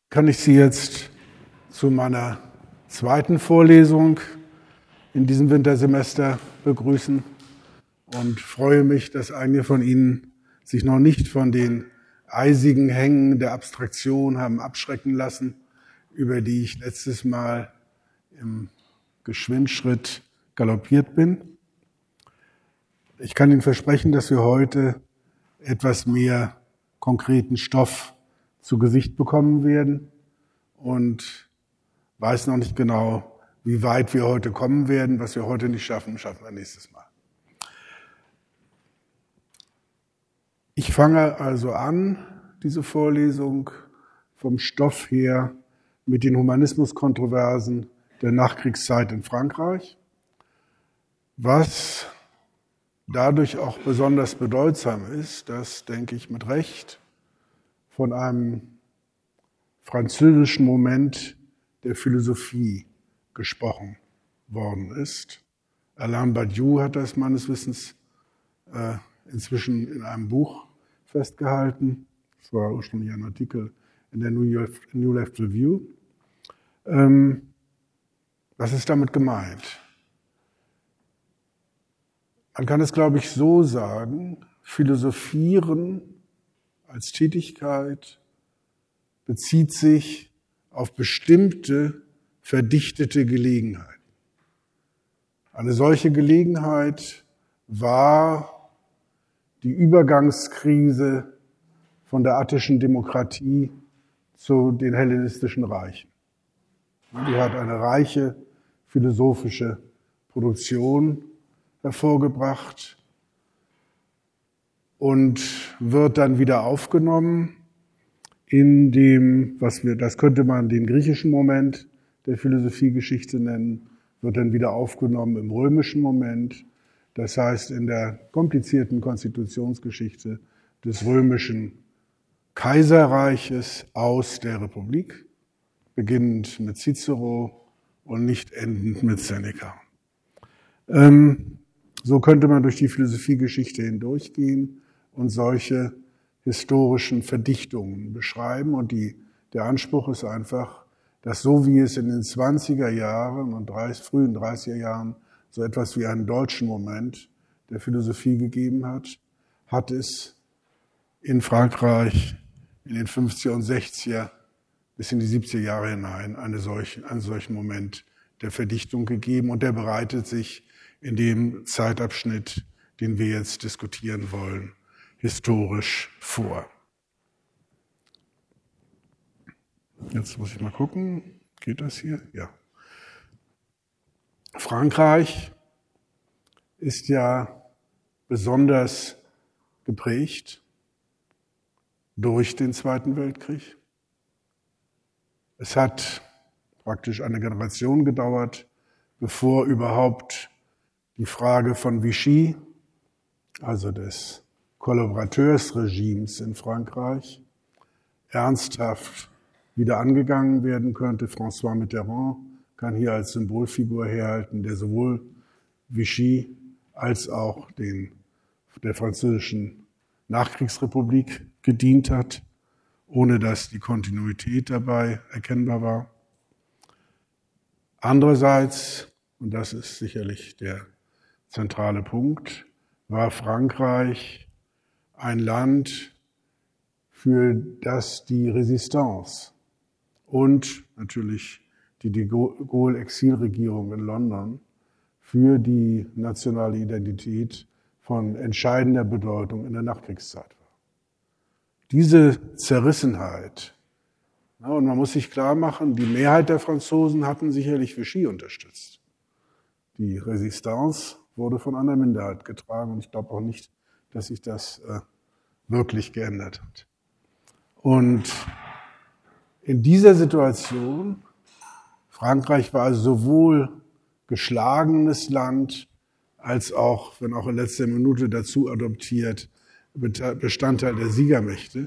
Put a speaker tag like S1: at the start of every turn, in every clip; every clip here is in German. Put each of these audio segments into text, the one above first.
S1: kann ich Sie jetzt zu meiner zweiten Vorlesung in diesem Wintersemester begrüßen und freue mich, dass einige von Ihnen sich noch nicht von den eisigen Hängen der Abstraktion haben abschrecken lassen, über die ich letztes Mal im Geschwindschritt galoppiert bin. Ich kann Ihnen versprechen, dass wir heute etwas mehr konkreten Stoff zu Gesicht bekommen werden und weiß noch nicht genau, wie weit wir heute kommen werden. Was wir heute nicht schaffen, schaffen wir nächstes Mal. Ich fange also an, diese Vorlesung vom Stoff her mit den Humanismuskontroversen der Nachkriegszeit in Frankreich, was dadurch auch besonders bedeutsam ist, dass, denke ich, mit Recht von einem französischen Moment der Philosophie gesprochen worden ist. Alain Badiou hat das meines Wissens inzwischen in einem Buch festgehalten. Das war ursprünglich ein Artikel in der New Left Review. Was ist damit gemeint? Man kann es, glaube ich, so sagen: Philosophieren als Tätigkeit bezieht sich auf bestimmte verdichtete Gelegenheiten. Eine solche Gelegenheit war die Übergangskrise von der attischen Demokratie zu den hellenistischen Reichen. Die hat eine reiche philosophische Produktion hervorgebracht und wird dann wieder aufgenommen in dem, das könnte man den griechischen Moment der Philosophiegeschichte nennen, wird dann wieder aufgenommen im römischen Moment, das heißt in der komplizierten Konstitutionsgeschichte des römischen Kaiserreiches aus der Republik, beginnend mit Cicero und nicht endend mit Seneca. So könnte man durch die Philosophiegeschichte hindurchgehen und solche historischen Verdichtungen beschreiben. Und der Anspruch ist einfach, dass so wie es in den 20er Jahren und frühen 30er Jahren so etwas wie einen deutschen Moment der Philosophie gegeben hat, hat es in Frankreich in den 50er und 60er bis in die 70er Jahre hinein einen solchen Moment der Verdichtung gegeben. Und der bereitet sich in dem Zeitabschnitt, den wir jetzt diskutieren wollen, historisch vor. Jetzt muss ich mal gucken, geht das hier? Ja. Frankreich ist ja besonders geprägt durch den Zweiten Weltkrieg. Es hat praktisch eine Generation gedauert, bevor überhaupt die Frage von Vichy, also des Kollaborateursregimes in Frankreich, ernsthaft wieder angegangen werden könnte. François Mitterrand kann hier als Symbolfigur herhalten, der sowohl Vichy als auch der französischen Nachkriegsrepublik gedient hat, ohne dass die Kontinuität dabei erkennbar war. Andererseits, und das ist sicherlich der zentrale Punkt, war Frankreich ein Land, für das die Resistance und natürlich die de Gaulle-Exilregierung in London für die nationale Identität von entscheidender Bedeutung in der Nachkriegszeit war. Diese Zerrissenheit, und man muss sich klar machen, die Mehrheit der Franzosen hatten sicherlich Vichy unterstützt. Die Resistance wurde von einer Minderheit getragen und ich glaube auch nicht, dass sich das wirklich geändert hat. Und in dieser Situation, Frankreich war also sowohl geschlagenes Land als auch, wenn auch in letzter Minute dazu adoptiert, Bestandteil der Siegermächte,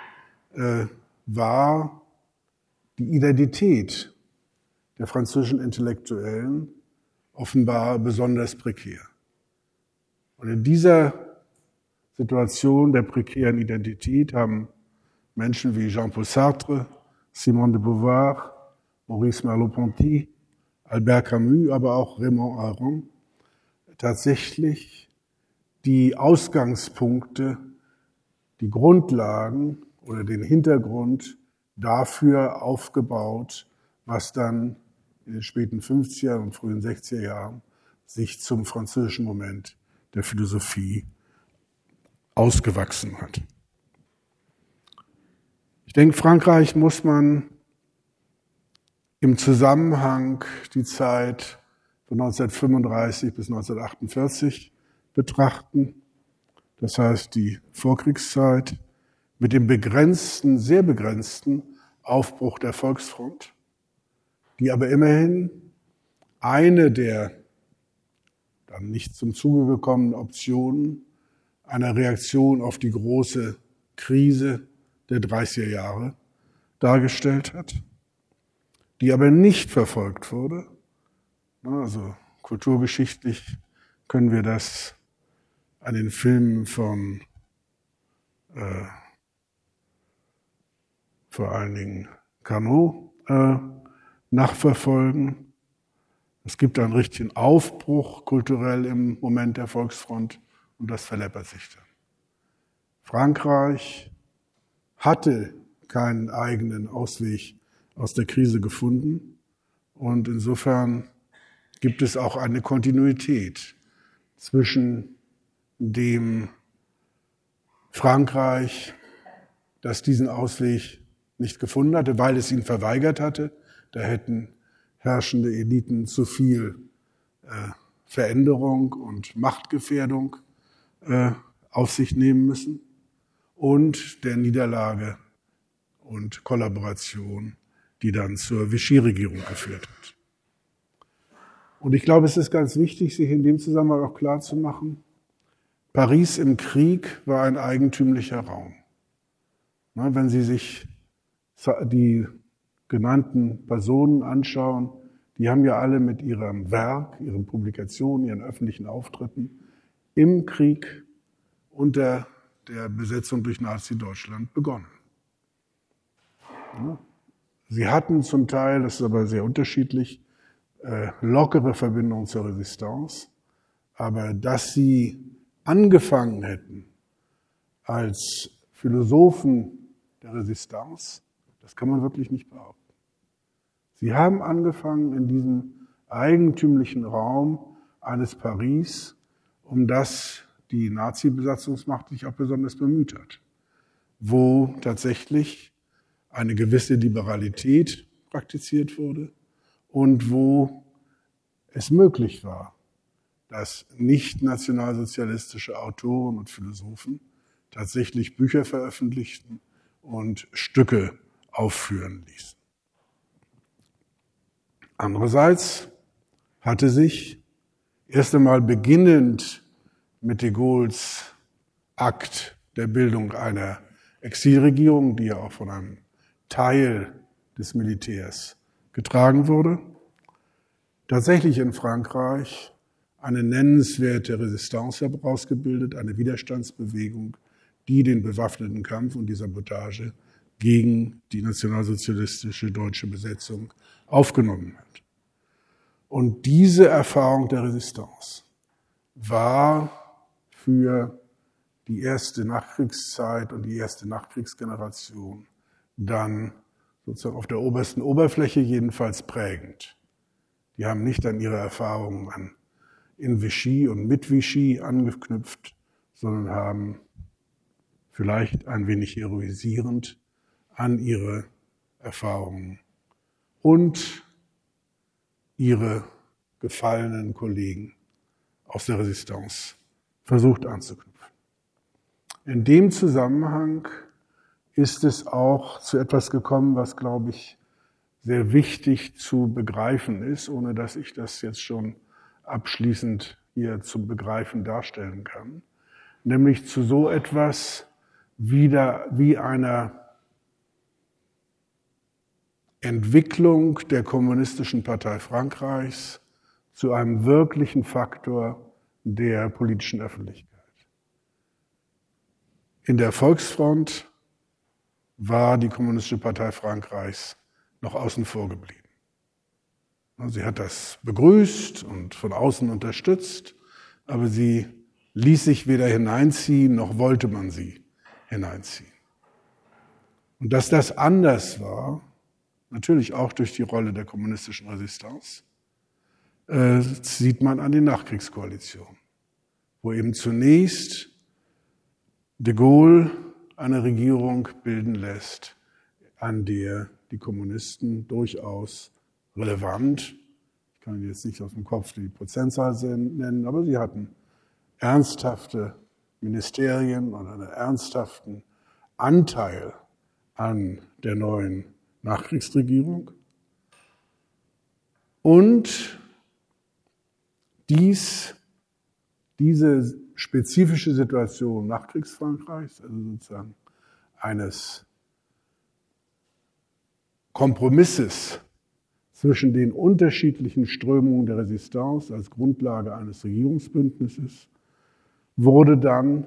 S1: war die Identität der französischen Intellektuellen offenbar besonders prekär. Und in dieser Situation der prekären Identität haben Menschen wie Jean-Paul Sartre, Simone de Beauvoir, Maurice Merleau-Ponty, Albert Camus, aber auch Raymond Aron tatsächlich die Ausgangspunkte, die Grundlagen oder den Hintergrund dafür aufgebaut, was dann in den späten 50er und frühen 60er Jahren sich zum französischen Moment der Philosophie ausgewachsen hat. Ich denke, Frankreich muss man im Zusammenhang die Zeit von 1935 bis 1948 betrachten. Das heißt, die Vorkriegszeit mit dem begrenzten, sehr begrenzten Aufbruch der Volksfront, die aber immerhin eine der dann nicht zum Zuge gekommenen Optionen einer Reaktion auf die große Krise der 30er Jahre dargestellt hat, die aber nicht verfolgt wurde. Also kulturgeschichtlich können wir das an den Filmen von vor allen Dingen Carnot nachverfolgen. Es gibt einen richtigen Aufbruch kulturell im Moment der Volksfront und das verläppert sich dann. Frankreich hatte keinen eigenen Ausweg aus der Krise gefunden und insofern gibt es auch eine Kontinuität zwischen dem Frankreich, das diesen Ausweg nicht gefunden hatte, weil es ihn verweigert hatte. Da hätten herrschende Eliten zu viel Veränderung und Machtgefährdung auf sich nehmen müssen und der Niederlage und Kollaboration, die dann zur Vichy-Regierung geführt hat. Und ich glaube, es ist ganz wichtig, sich in dem Zusammenhang auch klarzumachen, Paris im Krieg war ein eigentümlicher Raum. Wenn Sie sich die genannten Personen anschauen, die haben ja alle mit ihrem Werk, ihren Publikationen, ihren öffentlichen Auftritten im Krieg unter der Besetzung durch Nazi-Deutschland begonnen. Sie hatten zum Teil, das ist aber sehr unterschiedlich, lockere Verbindungen zur Resistance, aber dass sie angefangen hätten als Philosophen der Resistance, das kann man wirklich nicht behaupten. Sie haben angefangen in diesem eigentümlichen Raum eines Paris, um das die Nazi-Besatzungsmacht sich auch besonders bemüht hat, wo tatsächlich eine gewisse Liberalität praktiziert wurde und wo es möglich war, dass nicht nationalsozialistische Autoren und Philosophen tatsächlich Bücher veröffentlichten und Stücke aufführen ließen. Andererseits hatte sich erst einmal beginnend mit de Gaulles Akt der Bildung einer Exilregierung, die ja auch von einem Teil des Militärs getragen wurde, tatsächlich in Frankreich eine nennenswerte Resistance herausgebildet, eine Widerstandsbewegung, die den bewaffneten Kampf und die Sabotage gegen die nationalsozialistische deutsche Besetzung aufgenommen hat. Und diese Erfahrung der Resistance war für die erste Nachkriegszeit und die erste Nachkriegsgeneration dann sozusagen auf der obersten Oberfläche jedenfalls prägend. Die haben nicht an ihre Erfahrungen in Vichy und mit Vichy angeknüpft, sondern haben vielleicht ein wenig heroisierend an ihre Erfahrungen und ihre gefallenen Kollegen aus der Resistance versucht anzuknüpfen. In dem Zusammenhang ist es auch zu etwas gekommen, was, glaube ich, sehr wichtig zu begreifen ist, ohne dass ich das jetzt schon abschließend hier zum Begreifen darstellen kann, nämlich zu so etwas wie einer Entwicklung der Kommunistischen Partei Frankreichs zu einem wirklichen Faktor der politischen Öffentlichkeit. In der Volksfront war die Kommunistische Partei Frankreichs noch außen vor geblieben. Sie hat das begrüßt und von außen unterstützt, aber sie ließ sich weder hineinziehen, noch wollte man sie hineinziehen. Und dass das anders war, natürlich auch durch die Rolle der kommunistischen Resistance, sieht man an den Nachkriegskoalitionen, wo eben zunächst de Gaulle eine Regierung bilden lässt, an der die Kommunisten durchaus relevant, ich kann jetzt nicht aus dem Kopf die Prozentzahl nennen, aber sie hatten ernsthafte Ministerien und einen ernsthaften Anteil an der neuen Nachkriegsregierung. Und diese spezifische Situation Nachkriegsfrankreichs, also sozusagen eines Kompromisses zwischen den unterschiedlichen Strömungen der Resistance als Grundlage eines Regierungsbündnisses, wurde dann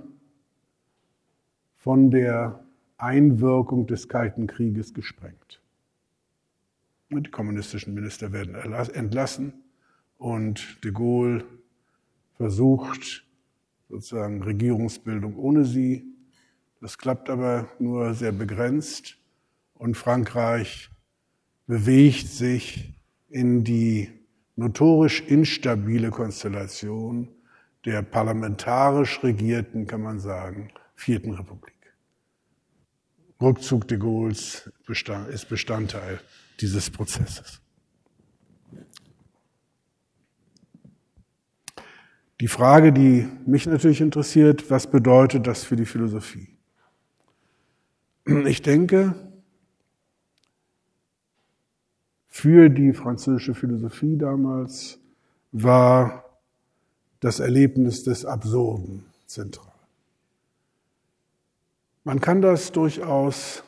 S1: von der Einwirkung des Kalten Krieges gesprengt. Die kommunistischen Minister werden entlassen und de Gaulle versucht sozusagen Regierungsbildung ohne sie. Das klappt aber nur sehr begrenzt und Frankreich bewegt sich in die notorisch instabile Konstellation der parlamentarisch regierten, kann man sagen, Vierten Republik. Rückzug de Gaulles ist Bestandteil dieses Prozesses. Die Frage, die mich natürlich interessiert, was bedeutet das für die Philosophie? Ich denke, für die französische Philosophie damals war das Erlebnis des Absurden zentral. Man kann das durchaus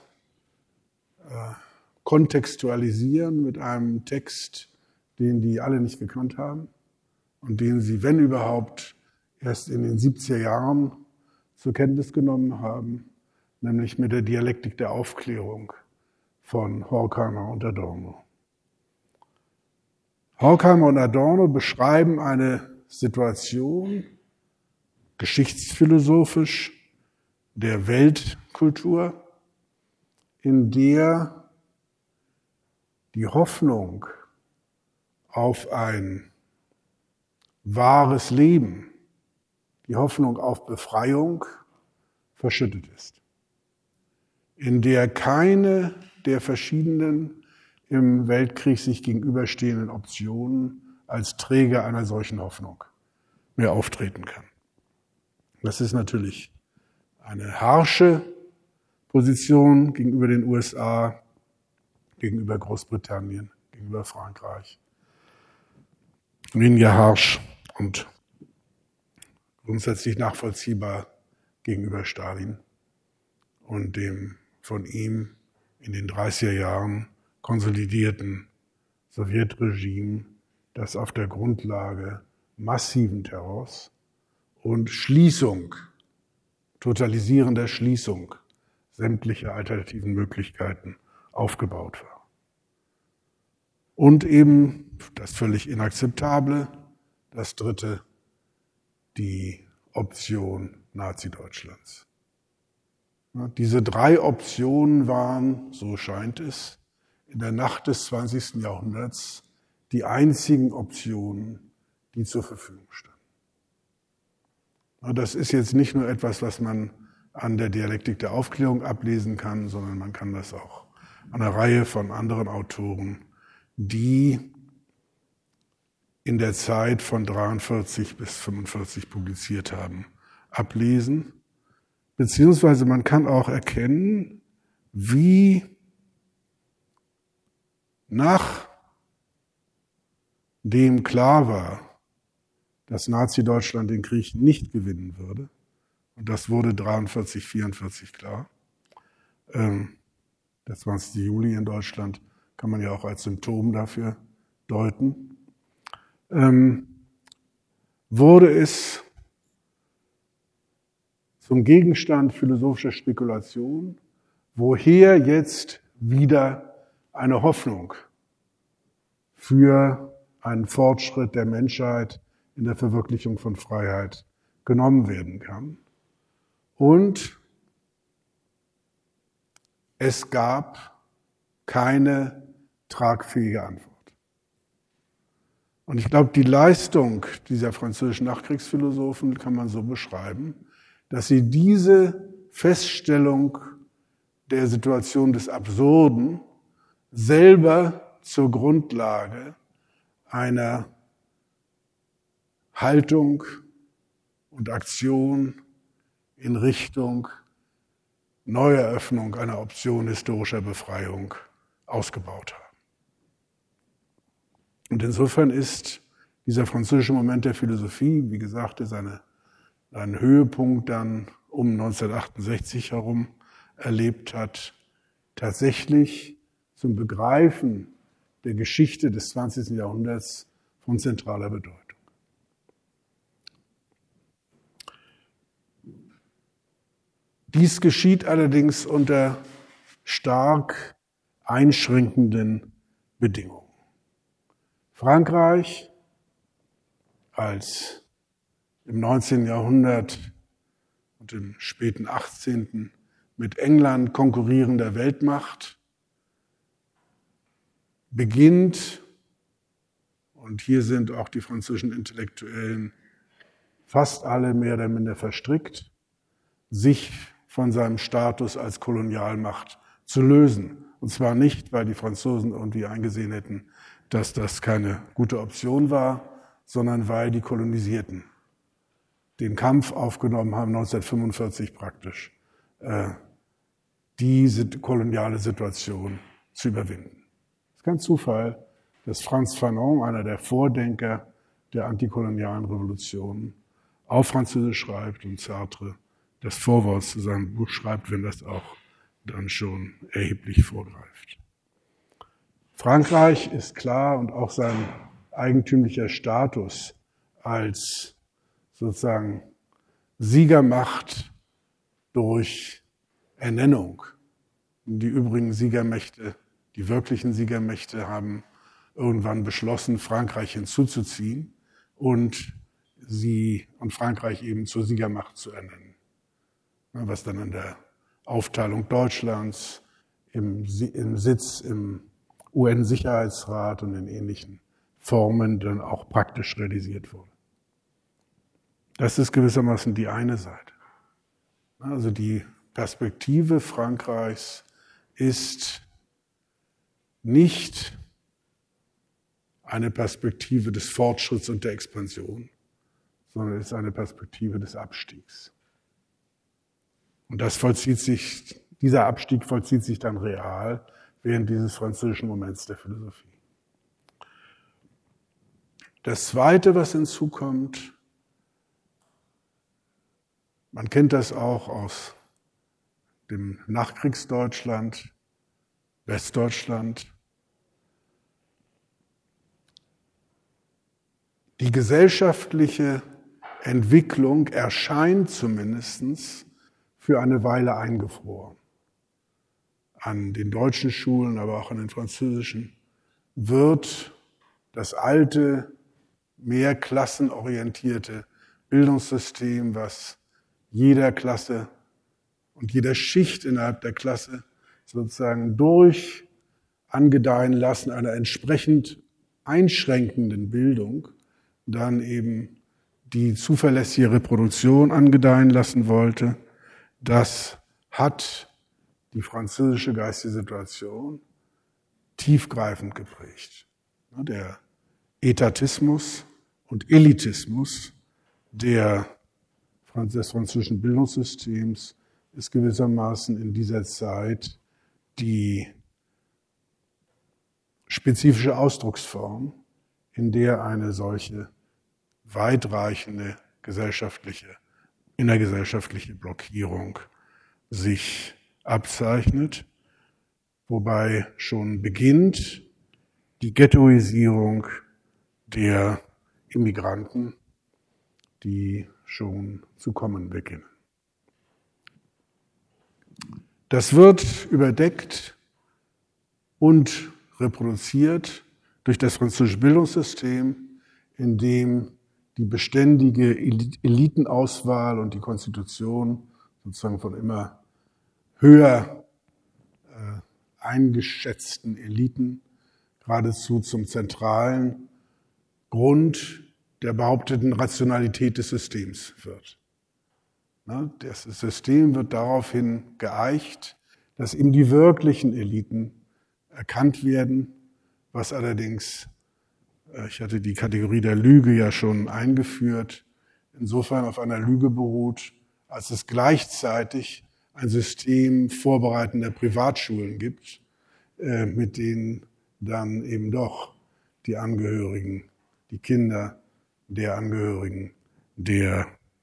S1: kontextualisieren mit einem Text, den die alle nicht gekannt haben und den sie, wenn überhaupt, erst in den 70er Jahren zur Kenntnis genommen haben, nämlich mit der Dialektik der Aufklärung von Horkheimer und Adorno. Horkheimer und Adorno beschreiben eine Situation, geschichtsphilosophisch, der Weltkultur, in der die Hoffnung auf ein wahres Leben, die Hoffnung auf Befreiung verschüttet ist, in der keine der verschiedenen im Weltkrieg sich gegenüberstehenden Optionen als Träger einer solchen Hoffnung mehr auftreten kann. Das ist natürlich eine harsche Position gegenüber den USA, gegenüber Großbritannien, gegenüber Frankreich. Weniger harsch und grundsätzlich nachvollziehbar gegenüber Stalin und dem von ihm in den 30er Jahren konsolidierten Sowjetregime, das auf der Grundlage massiven Terrors und Schließung, totalisierender Schließung sämtlicher alternativen Möglichkeiten aufgebaut war. Und eben das völlig Inakzeptable, das dritte, die Option Nazi-Deutschlands. Diese drei Optionen waren, so scheint es, in der Nacht des 20. Jahrhunderts die einzigen Optionen, die zur Verfügung standen. Das ist jetzt nicht nur etwas, was man an der Dialektik der Aufklärung ablesen kann, sondern man kann das auch an einer Reihe von anderen Autoren, die in der Zeit von 43 bis 45 publiziert haben, ablesen. Beziehungsweise man kann auch erkennen, wie nachdem klar war, dass Nazi-Deutschland den Krieg nicht gewinnen würde, und das wurde 43, 44 klar, der 20. Juli in Deutschland kann man ja auch als Symptom dafür deuten, wurde es zum Gegenstand philosophischer Spekulation, woher jetzt wieder eine Hoffnung für einen Fortschritt der Menschheit in der Verwirklichung von Freiheit genommen werden kann. Und es gab keine tragfähige Antwort. Und ich glaube, die Leistung dieser französischen Nachkriegsphilosophen kann man so beschreiben, dass sie diese Feststellung der Situation des Absurden selber zur Grundlage einer Haltung und Aktion in Richtung Neueröffnung einer Option historischer Befreiung ausgebaut haben. Und insofern ist dieser französische Moment der Philosophie, wie gesagt, einen Höhepunkt dann um 1968 herum erlebt hat, tatsächlich zum Begreifen der Geschichte des 20. Jahrhunderts von zentraler Bedeutung. Dies geschieht allerdings unter stark einschränkenden Bedingungen. Frankreich als im 19. Jahrhundert und im späten 18. mit England konkurrierender Weltmacht beginnt, und hier sind auch die französischen Intellektuellen fast alle mehr oder minder verstrickt, sich von seinem Status als Kolonialmacht zu lösen. Und zwar nicht, weil die Franzosen irgendwie eingesehen hätten, dass das keine gute Option war, sondern weil die Kolonisierten den Kampf aufgenommen haben, 1945 praktisch, diese koloniale Situation zu überwinden. Es ist kein Zufall, dass Frantz Fanon, einer der Vordenker der antikolonialen Revolutionen, auf Französisch schreibt und Sartre das Vorwort zu seinem Buch schreibt, wenn das auch dann schon erheblich vorgreift. Frankreich ist klar und auch sein eigentümlicher Status als sozusagen Siegermacht durch Ernennung. Die übrigen Siegermächte, die wirklichen Siegermächte haben irgendwann beschlossen, Frankreich hinzuzuziehen und Frankreich eben zur Siegermacht zu ernennen. Was dann an der Aufteilung Deutschlands, im Sitz im UN-Sicherheitsrat und in ähnlichen Formen dann auch praktisch realisiert wurde. Das ist gewissermaßen die eine Seite. Also die Perspektive Frankreichs ist nicht eine Perspektive des Fortschritts und der Expansion, sondern ist eine Perspektive des Abstiegs. Und dieser Abstieg vollzieht sich dann real während dieses französischen Moments der Philosophie. Das Zweite, was hinzukommt, man kennt das auch aus dem Nachkriegsdeutschland, Westdeutschland. Die gesellschaftliche Entwicklung erscheint zumindest für eine Weile eingefroren. An den deutschen Schulen, aber auch an den französischen, wird das alte, mehr klassenorientierte Bildungssystem, was jeder Klasse und jeder Schicht innerhalb der Klasse sozusagen durch angedeihen lassen einer entsprechend einschränkenden Bildung, dann eben die zuverlässige Reproduktion angedeihen lassen wollte. Das hat die französische geistige Situation tiefgreifend geprägt. Der Etatismus und Elitismus des französischen Bildungssystems ist gewissermaßen in dieser Zeit die spezifische Ausdrucksform, in der eine solche weitreichende innergesellschaftliche Blockierung sich abzeichnet, wobei schon beginnt die Ghettoisierung der Immigranten, die schon zu kommen beginnen. Das wird überdeckt und reproduziert durch das französische Bildungssystem, in dem die beständige Elitenauswahl und die Konstitution sozusagen von immer höher eingeschätzten Eliten geradezu zum zentralen Grund der behaupteten Rationalität des Systems wird. Das System wird daraufhin geeicht, dass eben die wirklichen Eliten erkannt werden, was allerdings, ich hatte die Kategorie der Lüge ja schon eingeführt, insofern auf einer Lüge beruht, als es gleichzeitig ein System vorbereitender Privatschulen gibt, mit denen dann eben doch die Angehörigen, die Kinder der Angehörigen der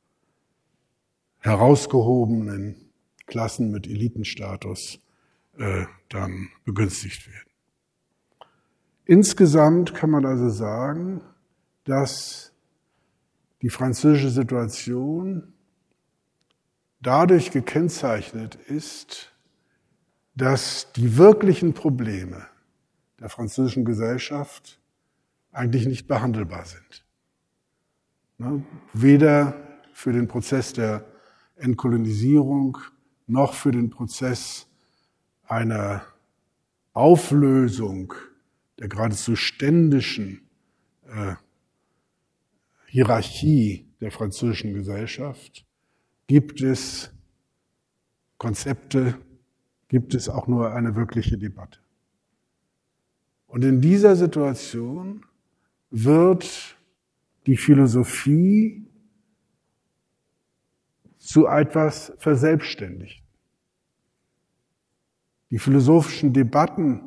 S1: herausgehobenen Klassen mit Elitenstatus dann begünstigt werden. Insgesamt kann man also sagen, dass die französische Situation dadurch gekennzeichnet ist, dass die wirklichen Probleme der französischen Gesellschaft eigentlich nicht behandelbar sind. Weder für den Prozess der Entkolonisierung noch für den Prozess einer Auflösung der geradezu ständischen Hierarchie der französischen Gesellschaft gibt es Konzepte, gibt es auch nur eine wirkliche Debatte. Und in dieser Situation wird die Philosophie zu etwas verselbstständigt. Die philosophischen Debatten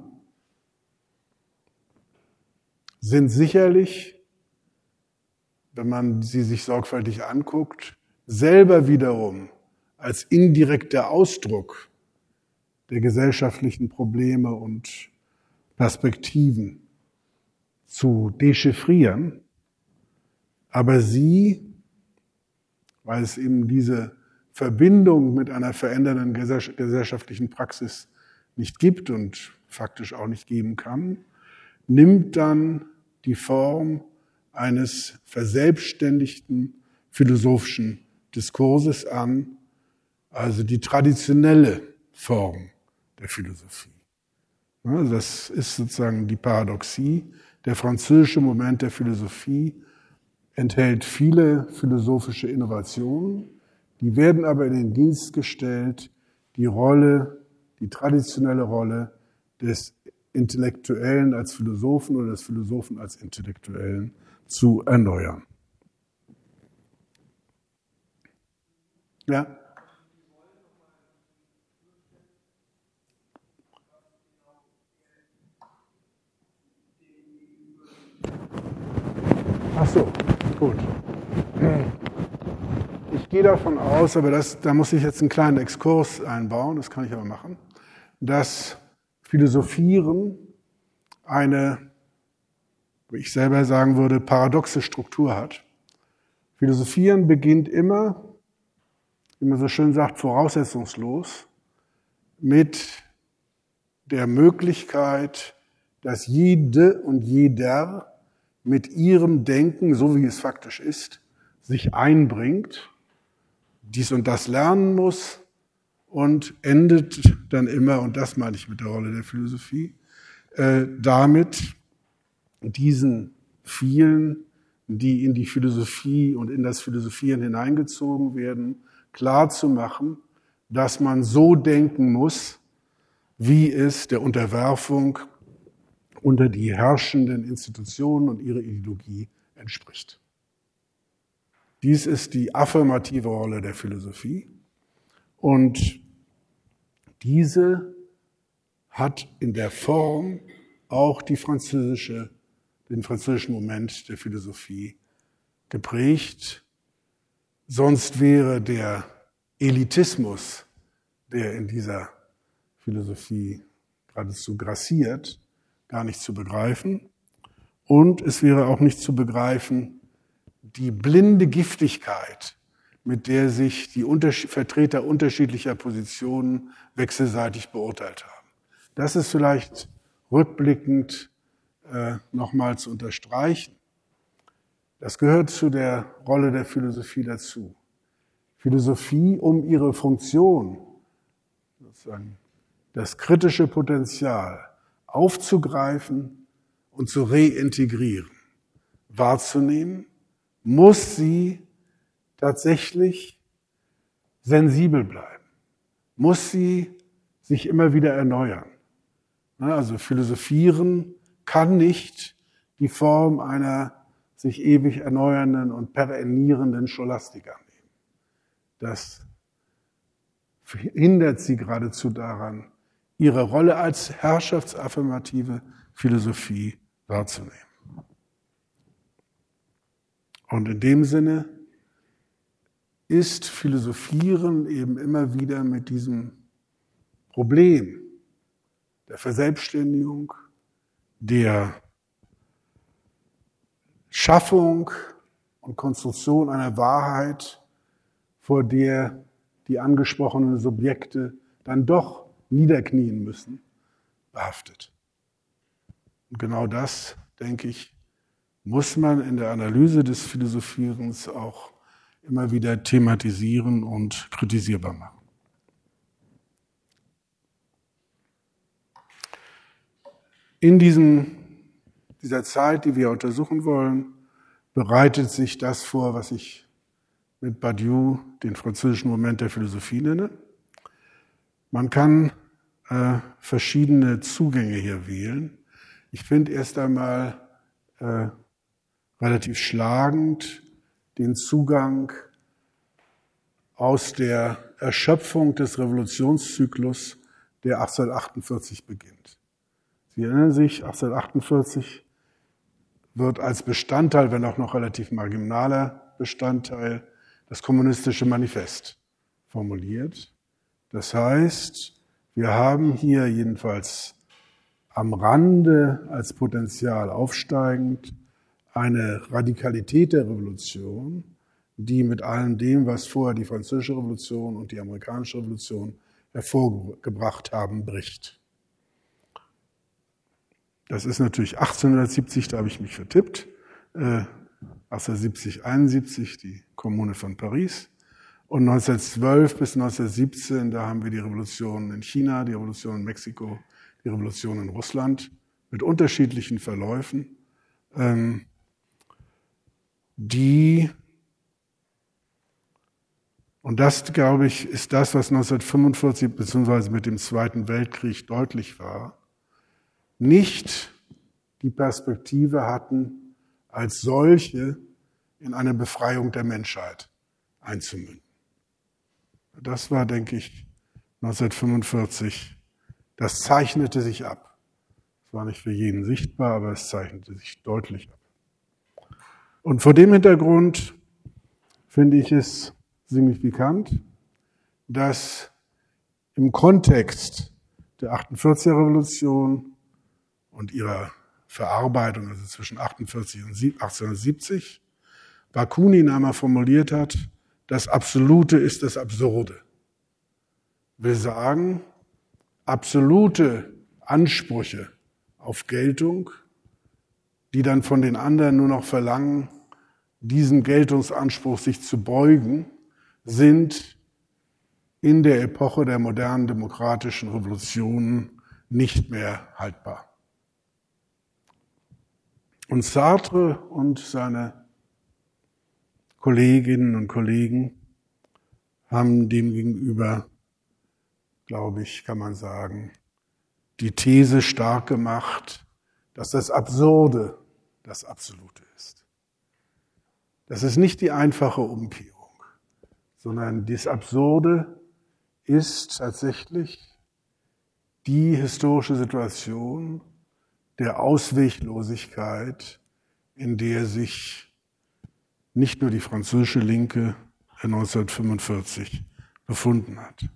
S1: sind sicherlich, wenn man sie sich sorgfältig anguckt, selber wiederum als indirekter Ausdruck der gesellschaftlichen Probleme und Perspektiven zu dechiffrieren. Aber sie, weil es eben diese Verbindung mit einer verändernden gesellschaftlichen Praxis nicht gibt und faktisch auch nicht geben kann, nimmt dann die Form eines verselbstständigten philosophischen Diskurses an, also die traditionelle Form der Philosophie. Also das ist sozusagen die Paradoxie. Der französische Moment der Philosophie enthält viele philosophische Innovationen, die werden aber in den Dienst gestellt, die traditionelle Rolle des Intellektuellen als Philosophen oder des Philosophen als Intellektuellen zu erneuern. Ja? Ach so, gut. Ich gehe davon aus, aber da muss ich jetzt einen kleinen Exkurs einbauen, das kann ich aber machen, dass Philosophieren eine, wie ich selber sagen würde, paradoxe Struktur hat. Philosophieren beginnt immer, wie man so schön sagt, voraussetzungslos mit der Möglichkeit, dass jede und jeder mit ihrem Denken, so wie es faktisch ist, sich einbringt, dies und das lernen muss und endet dann immer, und das meine ich mit der Rolle der Philosophie, damit diesen vielen, die in die Philosophie und in das Philosophieren hineingezogen werden, klarzumachen, dass man so denken muss, wie es der Unterwerfung unter die herrschenden Institutionen und ihre Ideologie entspricht. Dies ist die affirmative Rolle der Philosophie und diese hat in der Form auch den französischen Moment der Philosophie geprägt. Sonst wäre der Elitismus, der in dieser Philosophie geradezu grassiert, gar nicht zu begreifen. Und es wäre auch nicht zu begreifen, die blinde Giftigkeit, mit der sich die Vertreter unterschiedlicher Positionen wechselseitig beurteilt haben. Das ist vielleicht rückblickend nochmal zu unterstreichen. Das gehört zu der Rolle der Philosophie dazu. Philosophie, um ihre Funktion, sozusagen das kritische Potenzial aufzugreifen und zu reintegrieren, wahrzunehmen, muss sie tatsächlich sensibel bleiben, muss sie sich immer wieder erneuern. Also philosophieren kann nicht die Form einer sich ewig erneuernden und perennierenden Scholastik annehmen. Das hindert sie geradezu daran, ihre Rolle als herrschaftsaffirmative Philosophie wahrzunehmen. Und in dem Sinne ist Philosophieren eben immer wieder mit diesem Problem der Verselbstständigung, der Schaffung und Konstruktion einer Wahrheit, vor der die angesprochenen Subjekte dann doch niederknien müssen, behaftet. Und genau das, denke ich, muss man in der Analyse des Philosophierens auch immer wieder thematisieren und kritisierbar machen. In dieser Zeit, die wir untersuchen wollen, bereitet sich das vor, was ich mit Badiou den französischen Moment der Philosophie nenne. Man kann verschiedene Zugänge hier wählen. Ich finde erst einmal relativ schlagend den Zugang aus der Erschöpfung des Revolutionszyklus, der 1848 beginnt. Sie erinnern sich, 1848 wird als Bestandteil, wenn auch noch relativ marginaler Bestandteil, das Kommunistische Manifest formuliert. Das heißt, wir haben hier jedenfalls am Rande als Potenzial aufsteigend eine Radikalität der Revolution, die mit allem dem, was vorher die Französische Revolution und die Amerikanische Revolution hervorgebracht haben, bricht. Das ist natürlich 1870, da habe ich mich vertippt, 1870, 71, die Kommune von Paris. Und 1912 bis 1917, da haben wir die Revolution in China, die Revolution in Mexiko, die Revolution in Russland mit unterschiedlichen Verläufen, und das, glaube ich, ist das, was 1945 beziehungsweise mit dem Zweiten Weltkrieg deutlich war, nicht die Perspektive hatten, als solche in eine Befreiung der Menschheit einzumünden. Das war, denke ich, 1945, das zeichnete sich ab. Es war nicht für jeden sichtbar, aber es zeichnete sich deutlich ab. Und vor dem Hintergrund finde ich es signifikant, dass im Kontext der 48er-Revolution und ihrer Verarbeitung, also zwischen 48 und 1870, Bakunin einmal formuliert hat, das Absolute ist das Absurde. Will sagen, absolute Ansprüche auf Geltung, die dann von den anderen nur noch verlangen, diesem Geltungsanspruch sich zu beugen, sind in der Epoche der modernen demokratischen Revolutionen nicht mehr haltbar. Und Sartre und seine Kolleginnen und Kollegen haben demgegenüber, glaube ich, kann man sagen, die These stark gemacht, dass das Absurde das Absolute ist. Das ist nicht die einfache Umkehrung, sondern das Absurde ist tatsächlich die historische Situation der Ausweglosigkeit, in der sich nicht nur die französische Linke 1945 befunden hat.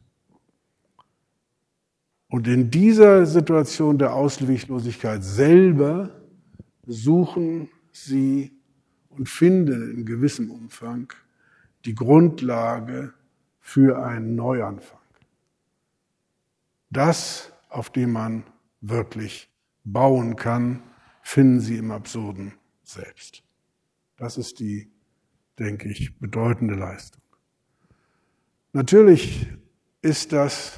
S1: Und in dieser Situation der Ausweglosigkeit selber suchen sie und finden in gewissem Umfang die Grundlage für einen Neuanfang. Das, auf dem man wirklich bauen kann, finden Sie im Absurden selbst. Das ist die, denke ich, bedeutende Leistung. Natürlich ist das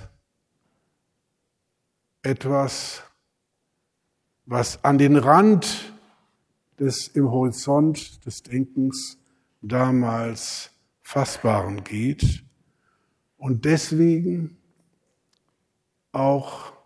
S1: etwas, was an den Rand des im Horizont des Denkens damals Fassbaren geht und deswegen auch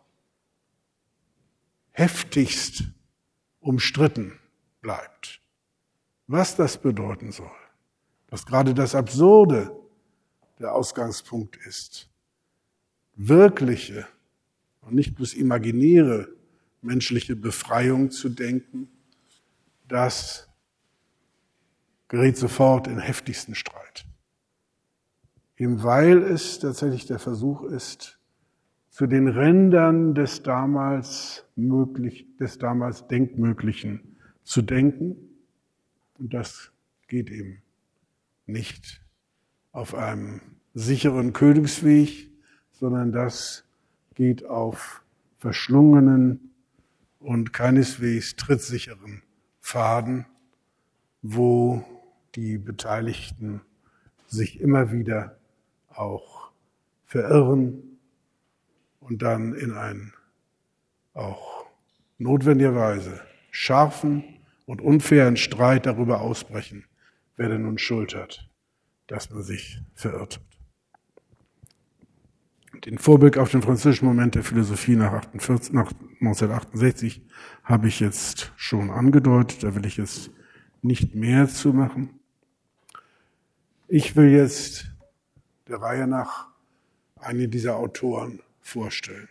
S1: heftigst umstritten bleibt. Was das bedeuten soll, dass gerade das Absurde der Ausgangspunkt ist, wirkliche und nicht bloß imaginäre menschliche Befreiung zu denken, das gerät sofort in heftigsten Streit. Eben weil es tatsächlich der Versuch ist, zu den Rändern des damals Denkmöglichen zu denken. Und das geht eben nicht auf einem sicheren Königsweg, sondern das geht auf verschlungenen und keineswegs trittsicheren Pfaden, wo die Beteiligten sich immer wieder auch verirren und dann in einen auch notwendigerweise scharfen und unfairen Streit darüber ausbrechen, wer denn nun Schuld hat, dass man sich verirrt hat. Den Vorblick auf den französischen Moment der Philosophie nach 1968 habe ich jetzt schon angedeutet, da will ich jetzt nicht mehr zu machen. Ich will jetzt der Reihe nach einige dieser Autoren vorstellen.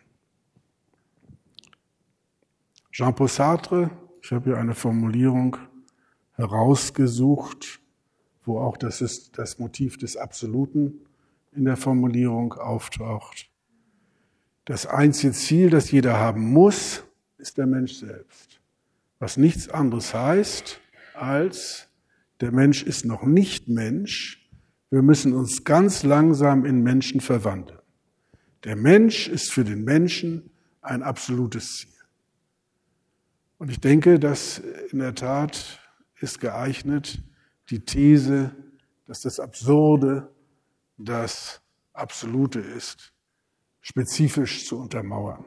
S1: Jean-Paul Sartre, ich habe hier eine Formulierung herausgesucht, wo auch das Motiv des Absoluten in der Formulierung auftaucht. Das einzige Ziel, das jeder haben muss, ist der Mensch selbst. Was nichts anderes heißt, als der Mensch ist noch nicht Mensch. Wir müssen uns ganz langsam in Menschen verwandeln. Der Mensch ist für den Menschen ein absolutes Ziel. Und ich denke, das in der Tat ist geeignet, die These, dass das Absurde das Absolute ist, spezifisch zu untermauern.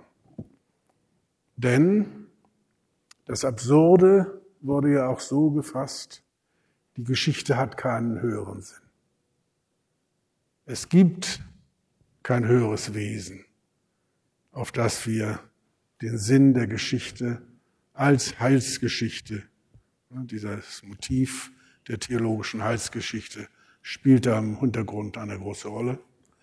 S1: Denn das Absurde wurde ja auch so gefasst, die Geschichte hat keinen höheren Sinn. Es gibt kein höheres Wesen, auf das wir den Sinn der Geschichte als Heilsgeschichte, dieses Motiv der theologischen Heilsgeschichte spielt da im Hintergrund eine große Rolle,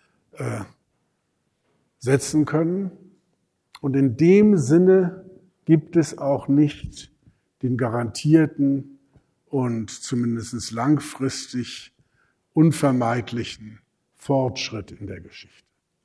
S1: setzen können. Und in dem Sinne gibt es auch nicht den garantierten und zumindest langfristig unvermeidlichen Fortschritt in der Geschichte.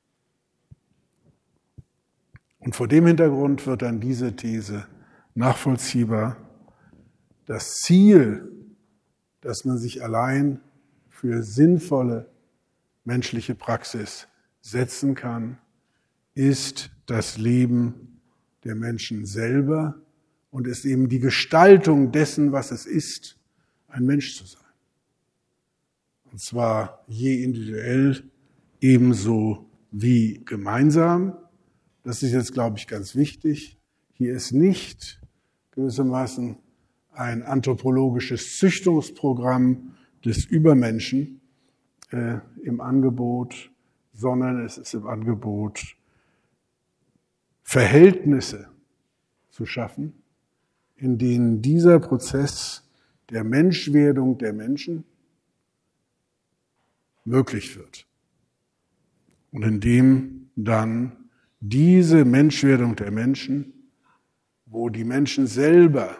S1: Und vor dem Hintergrund wird dann diese These nachvollziehbar. Das Ziel, das man sich allein für sinnvolle menschliche Praxis setzen kann, ist das Leben der Menschen selber und ist eben die Gestaltung dessen, was es ist, ein Mensch zu sein. Und zwar je individuell ebenso wie gemeinsam. Das ist jetzt, glaube ich, ganz wichtig. Hier ist nicht gewissermaßen ein anthropologisches Züchtungsprogramm des Übermenschen im Angebot, sondern es ist im Angebot, Verhältnisse zu schaffen, in denen dieser Prozess der Menschwerdung der Menschen möglich wird. Und in dem dann diese Menschwerdung der Menschen, wo die Menschen selber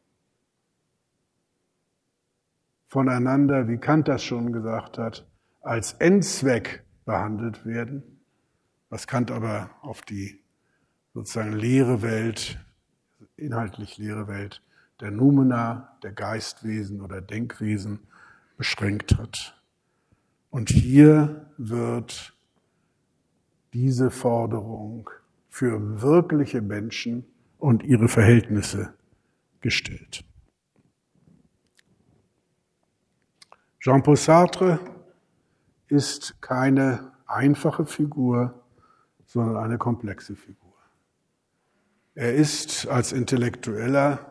S1: voneinander, wie Kant das schon gesagt hat, als Endzweck behandelt werden, was Kant aber auf die sozusagen leere Welt, inhaltlich leere Welt der Noumena, der Geistwesen oder Denkwesen beschränkt hat. Und hier wird diese Forderung für wirkliche Menschen und ihre Verhältnisse gestellt. Jean-Paul Sartre ist keine einfache Figur, sondern eine komplexe Figur. Er ist als Intellektueller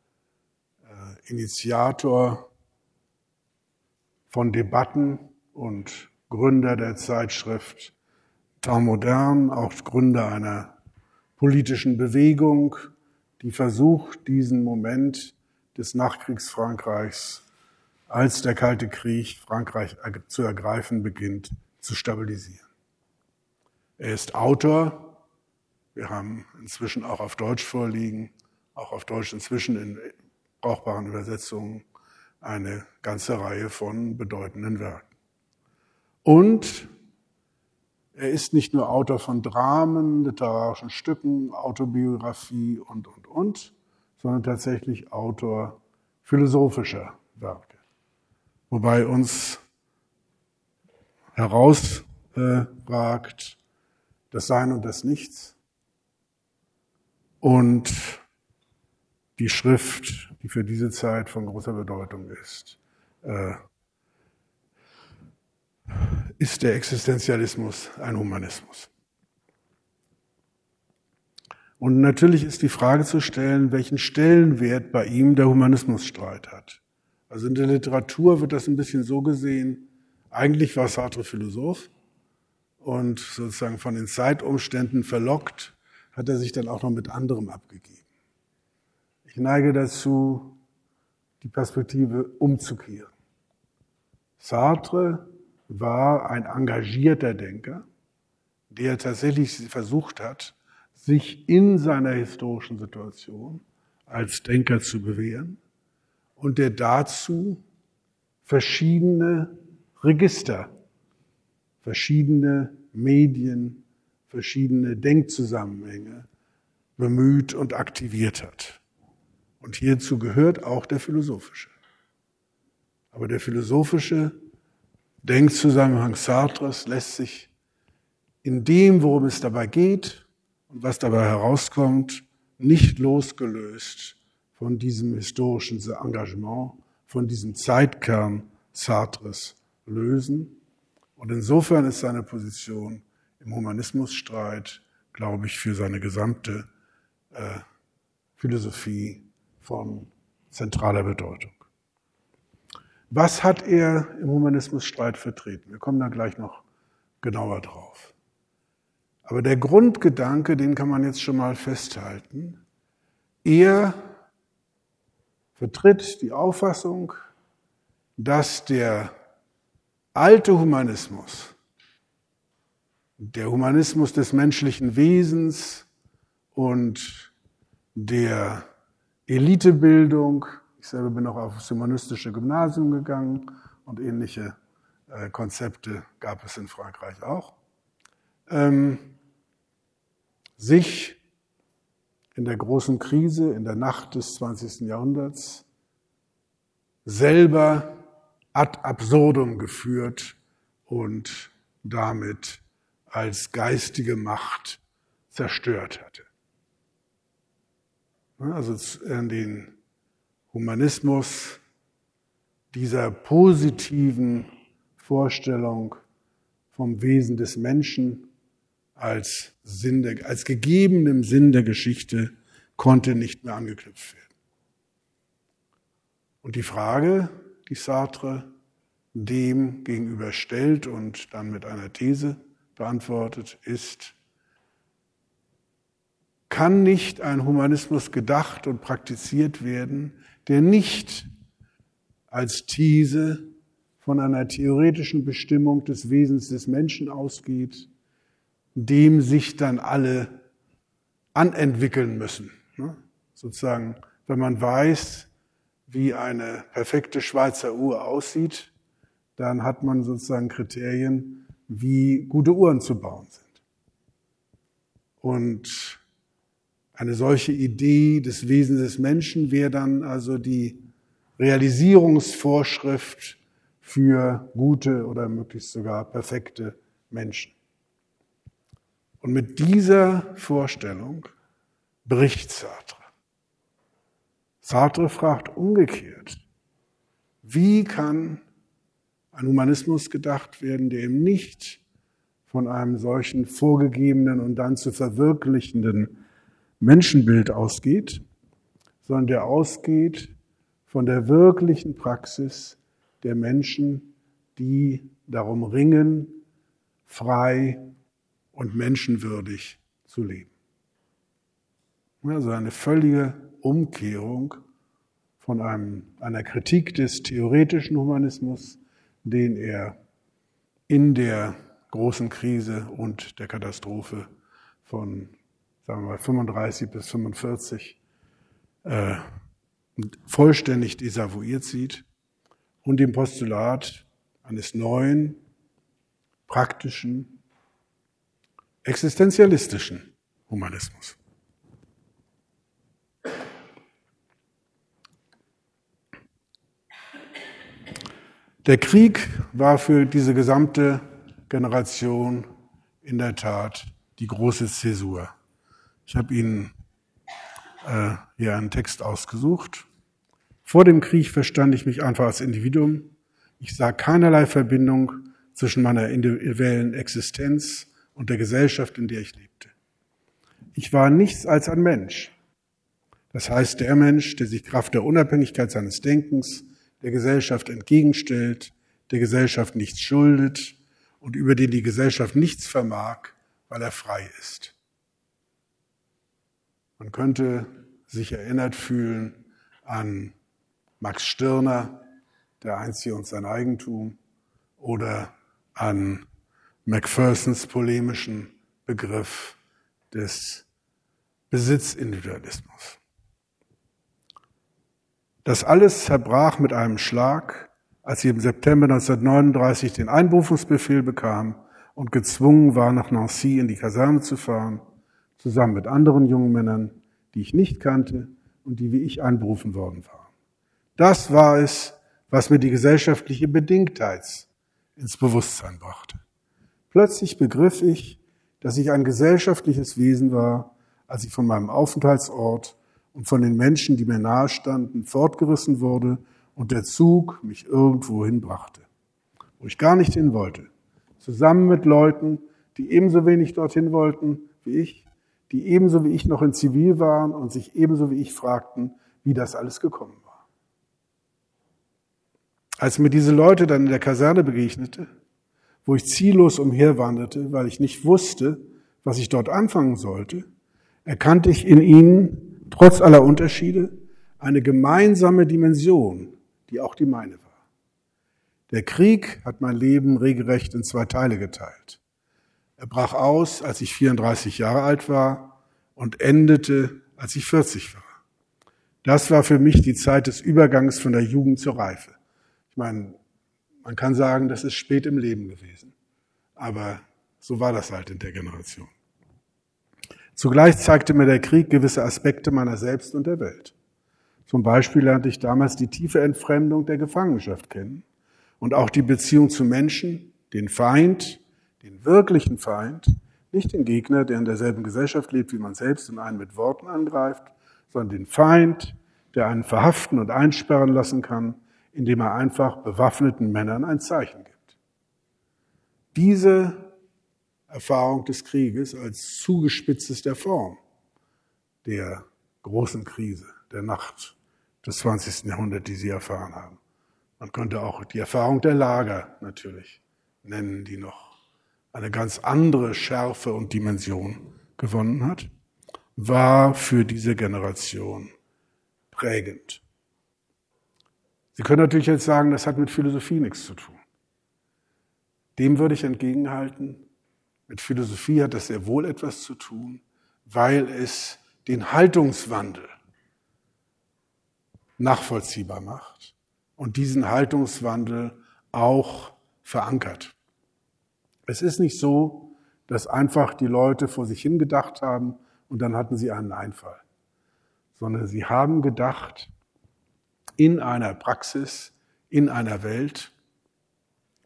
S1: Initiator von Debatten und Gründer der Zeitschrift Temps Moderne, auch Gründer einer politischen Bewegung, die versucht, diesen Moment des Nachkriegsfrankreichs, als der Kalte Krieg Frankreich zu ergreifen beginnt, zu stabilisieren. Er ist Autor. Wir haben inzwischen auch auf Deutsch vorliegen, auch auf Deutsch inzwischen in brauchbaren Übersetzungen, eine ganze Reihe von bedeutenden Werken. Und er ist nicht nur Autor von Dramen, literarischen Stücken, Autobiografie und, sondern tatsächlich Autor philosophischer Werke. Wobei uns herausragt das Sein und das Nichts und die Schrift, die für diese Zeit von großer Bedeutung ist der Existenzialismus ein Humanismus. Und natürlich ist die Frage zu stellen, welchen Stellenwert bei ihm der Humanismusstreit hat. Also in der Literatur wird das ein bisschen so gesehen, eigentlich war Sartre Philosoph und sozusagen von den Zeitumständen verlockt, hat er sich dann auch noch mit anderem abgegeben. Ich neige dazu, die Perspektive umzukehren. Sartre war ein engagierter Denker, der tatsächlich versucht hat, sich in seiner historischen Situation als Denker zu bewähren und der dazu verschiedene Register, verschiedene Medien, verschiedene Denkzusammenhänge bemüht und aktiviert hat. Und hierzu gehört auch der philosophische. Aber der philosophische Denkzusammenhang Sartres lässt sich in dem, worum es dabei geht und was dabei herauskommt, nicht losgelöst von diesem historischen Engagement, von diesem Zeitkern Sartres lösen. Und insofern ist seine Position im Humanismusstreit, glaube ich, für seine gesamte Philosophie von zentraler Bedeutung. Was hat er im Humanismusstreit vertreten? Wir kommen da gleich noch genauer drauf. Aber der Grundgedanke, den kann man jetzt schon mal festhalten. Er vertritt die Auffassung, dass der alte Humanismus, der Humanismus des menschlichen Wesens und der Elitebildung, ich selber bin auch aufs humanistische Gymnasium gegangen und ähnliche Konzepte gab es in Frankreich auch, sich in der großen Krise, in der Nacht des 20. Jahrhunderts selber ad absurdum geführt und damit als geistige Macht zerstört hatte. Also in den Humanismus dieser positiven Vorstellung vom Wesen des Menschen als gegebenem Sinn der Geschichte konnte nicht mehr angeknüpft werden. Und die Frage, die Sartre dem gegenüberstellt und dann mit einer These beantwortet, ist: Kann nicht ein Humanismus gedacht und praktiziert werden, der nicht als These von einer theoretischen Bestimmung des Wesens des Menschen ausgeht, dem sich dann alle anentwickeln müssen? Sozusagen, wenn man weiß, wie eine perfekte Schweizer Uhr aussieht, dann hat man sozusagen Kriterien, wie gute Uhren zu bauen sind. Und eine solche Idee des Wesens des Menschen wäre dann also die Realisierungsvorschrift für gute oder möglichst sogar perfekte Menschen. Und mit dieser Vorstellung bricht Sartre. Sartre fragt umgekehrt, wie kann ein Humanismus gedacht werden, der eben nicht von einem solchen vorgegebenen und dann zu verwirklichenden Menschenbild ausgeht, sondern der ausgeht von der wirklichen Praxis der Menschen, die darum ringen, frei und menschenwürdig zu leben. Also eine völlige Umkehrung von einer Kritik des theoretischen Humanismus, den er in der großen Krise und der Katastrophe von, sagen wir mal, 35 bis 45 vollständig desavouiert sieht, und dem Postulat eines neuen, praktischen, existenzialistischen Humanismus. Der Krieg war für diese gesamte Generation in der Tat die große Zäsur. Ich habe Ihnen hier einen Text ausgesucht. Vor dem Krieg verstand ich mich einfach als Individuum. Ich sah keinerlei Verbindung zwischen meiner individuellen Existenz und der Gesellschaft, in der ich lebte. Ich war nichts als ein Mensch. Das heißt, der Mensch, der sich Kraft der Unabhängigkeit seines Denkens der Gesellschaft entgegenstellt, der Gesellschaft nichts schuldet und über den die Gesellschaft nichts vermag, weil er frei ist. Man könnte sich erinnert fühlen an Max Stirner, der Einzige und sein Eigentum, oder an Macphersons polemischen Begriff des Besitzindividualismus. Das alles zerbrach mit einem Schlag, als ich im September 1939 den Einberufungsbefehl bekam und gezwungen war, nach Nancy in die Kaserne zu fahren, zusammen mit anderen jungen Männern, die ich nicht kannte und die wie ich einberufen worden waren. Das war es, was mir die gesellschaftliche Bedingtheit ins Bewusstsein brachte. Plötzlich begriff ich, dass ich ein gesellschaftliches Wesen war, als ich von meinem Aufenthaltsort und von den Menschen, die mir nahestanden, fortgerissen wurde und der Zug mich irgendwo hinbrachte, wo ich gar nicht hin wollte. Zusammen mit Leuten, die ebenso wenig dorthin wollten wie ich, die ebenso wie ich noch in Zivil waren und sich ebenso wie ich fragten, wie das alles gekommen war. Als mir diese Leute dann in der Kaserne begegnete, wo ich ziellos umherwanderte, weil ich nicht wusste, was ich dort anfangen sollte, erkannte ich in ihnen, trotz aller Unterschiede, eine gemeinsame Dimension, die auch die meine war. Der Krieg hat mein Leben regelrecht in 2 Teile geteilt. Er brach aus, als ich 34 Jahre alt war und endete, als ich 40 war. Das war für mich die Zeit des Übergangs von der Jugend zur Reife. Ich meine, man kann sagen, das ist spät im Leben gewesen. Aber so war das halt in der Generation. Zugleich zeigte mir der Krieg gewisse Aspekte meiner selbst und der Welt. Zum Beispiel lernte ich damals die tiefe Entfremdung der Gefangenschaft kennen und auch die Beziehung zu Menschen, den Feind, den wirklichen Feind, nicht den Gegner, der in derselben Gesellschaft lebt wie man selbst und einen mit Worten angreift, sondern den Feind, der einen verhaften und einsperren lassen kann, indem er einfach bewaffneten Männern ein Zeichen gibt. Diese Erfahrung des Krieges als zugespitztester Form der großen Krise, der Nacht des 20. Jahrhunderts, die Sie erfahren haben. Man könnte auch die Erfahrung der Lager natürlich nennen, die noch eine ganz andere Schärfe und Dimension gewonnen hat, war für diese Generation prägend. Sie können natürlich jetzt sagen, das hat mit Philosophie nichts zu tun. Dem würde ich entgegenhalten, mit Philosophie hat das sehr wohl etwas zu tun, weil es den Haltungswandel nachvollziehbar macht und diesen Haltungswandel auch verankert. Es ist nicht so, dass einfach die Leute vor sich hingedacht haben und dann hatten sie einen Einfall, sondern sie haben gedacht in einer Praxis, in einer Welt,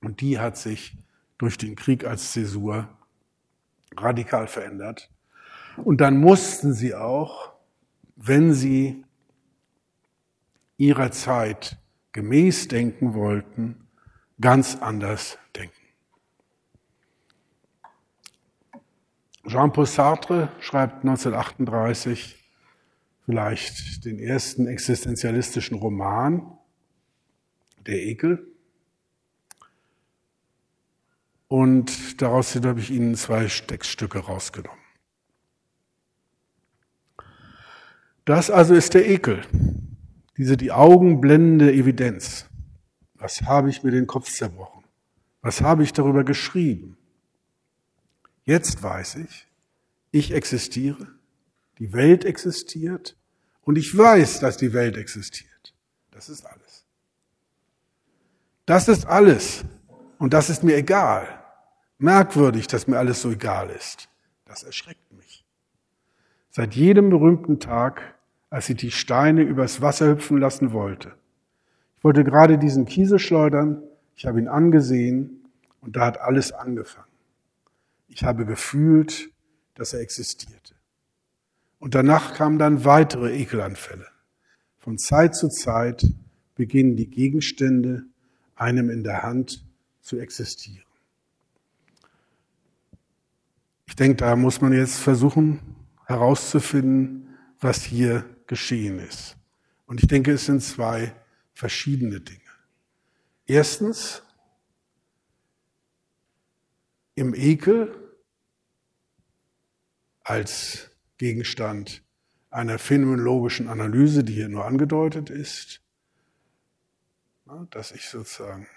S1: Und die hat sich durch den Krieg als Zäsur radikal verändert. Und dann mussten sie auch, wenn sie ihrer Zeit gemäß denken wollten, ganz anders denken. Jean-Paul Sartre schreibt 1938 vielleicht den ersten existenzialistischen Roman, Der Ekel. Und daraus habe ich Ihnen 2 Textstücke rausgenommen. Das also ist der Ekel, diese die Augen blendende Evidenz. Was habe ich mir den Kopf zerbrochen? Was habe ich darüber geschrieben? Jetzt weiß ich existiere, die Welt existiert und ich weiß, dass die Welt existiert. Das ist alles. Das ist alles und das ist mir egal. Merkwürdig, dass mir alles so egal ist. Das erschreckt mich. Seit jedem berühmten Tag, als ich die Steine übers Wasser hüpfen lassen wollte. Ich wollte gerade diesen Kiesel schleudern, ich habe ihn angesehen und da hat alles angefangen. Ich habe gefühlt, dass er existierte. Und danach kamen dann weitere Ekelanfälle. Von Zeit zu Zeit beginnen die Gegenstände einem in der Hand zu existieren. Ich denke, da muss man jetzt versuchen herauszufinden, was hier geschehen ist. Und ich denke, es sind 2 verschiedene Dinge. Erstens, im Ekel als Gegenstand einer phänomenologischen Analyse, die hier nur angedeutet ist, dass ich sozusagen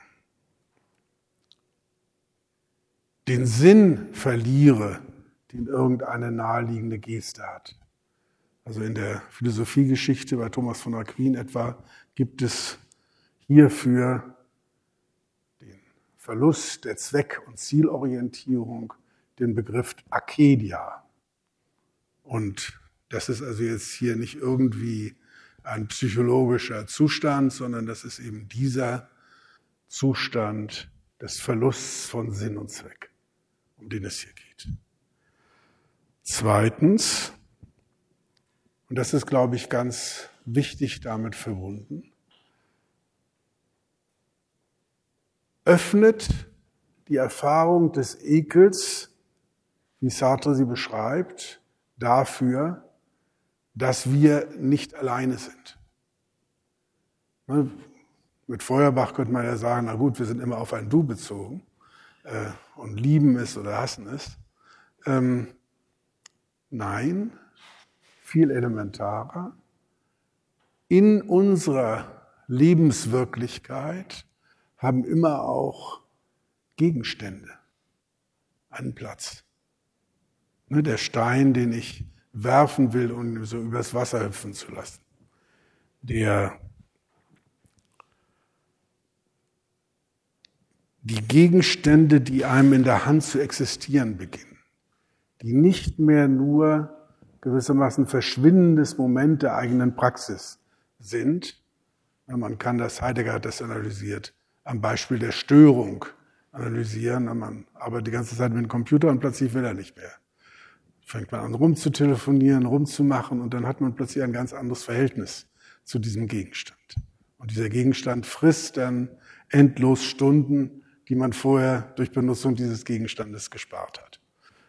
S1: den Sinn verliere, den irgendeine naheliegende Geste hat. Also in der Philosophiegeschichte bei Thomas von Aquin etwa gibt es hierfür den Verlust der Zweck- und Zielorientierung den Begriff Akedia. Und das ist also jetzt hier nicht irgendwie ein psychologischer Zustand, sondern das ist eben dieser Zustand des Verlusts von Sinn und Zweck, um den es hier geht. Zweitens, und das ist, glaube ich, ganz wichtig damit verbunden, öffnet die Erfahrung des Ekels, wie Sartre sie beschreibt, dafür, dass wir nicht alleine sind. Mit Feuerbach könnte man ja sagen, na gut, wir sind immer auf ein Du bezogen und lieben es oder hassen es. Nein, viel elementarer. In unserer Lebenswirklichkeit haben immer auch Gegenstände einen Platz. Der Stein, den ich werfen will, um so übers Wasser hüpfen zu lassen. Die Gegenstände, die einem in der Hand zu existieren beginnen, die nicht mehr nur gewissermaßen verschwindendes Moment der eigenen Praxis sind. Man kann das, Heidegger hat das analysiert, am Beispiel der Störung analysieren. Man arbeitet die ganze Zeit mit dem Computer und plötzlich will er nicht mehr. Fängt man an rumzutelefonieren, rumzumachen und dann hat man plötzlich ein ganz anderes Verhältnis zu diesem Gegenstand. Und dieser Gegenstand frisst dann endlos Stunden, die man vorher durch Benutzung dieses Gegenstandes gespart hat.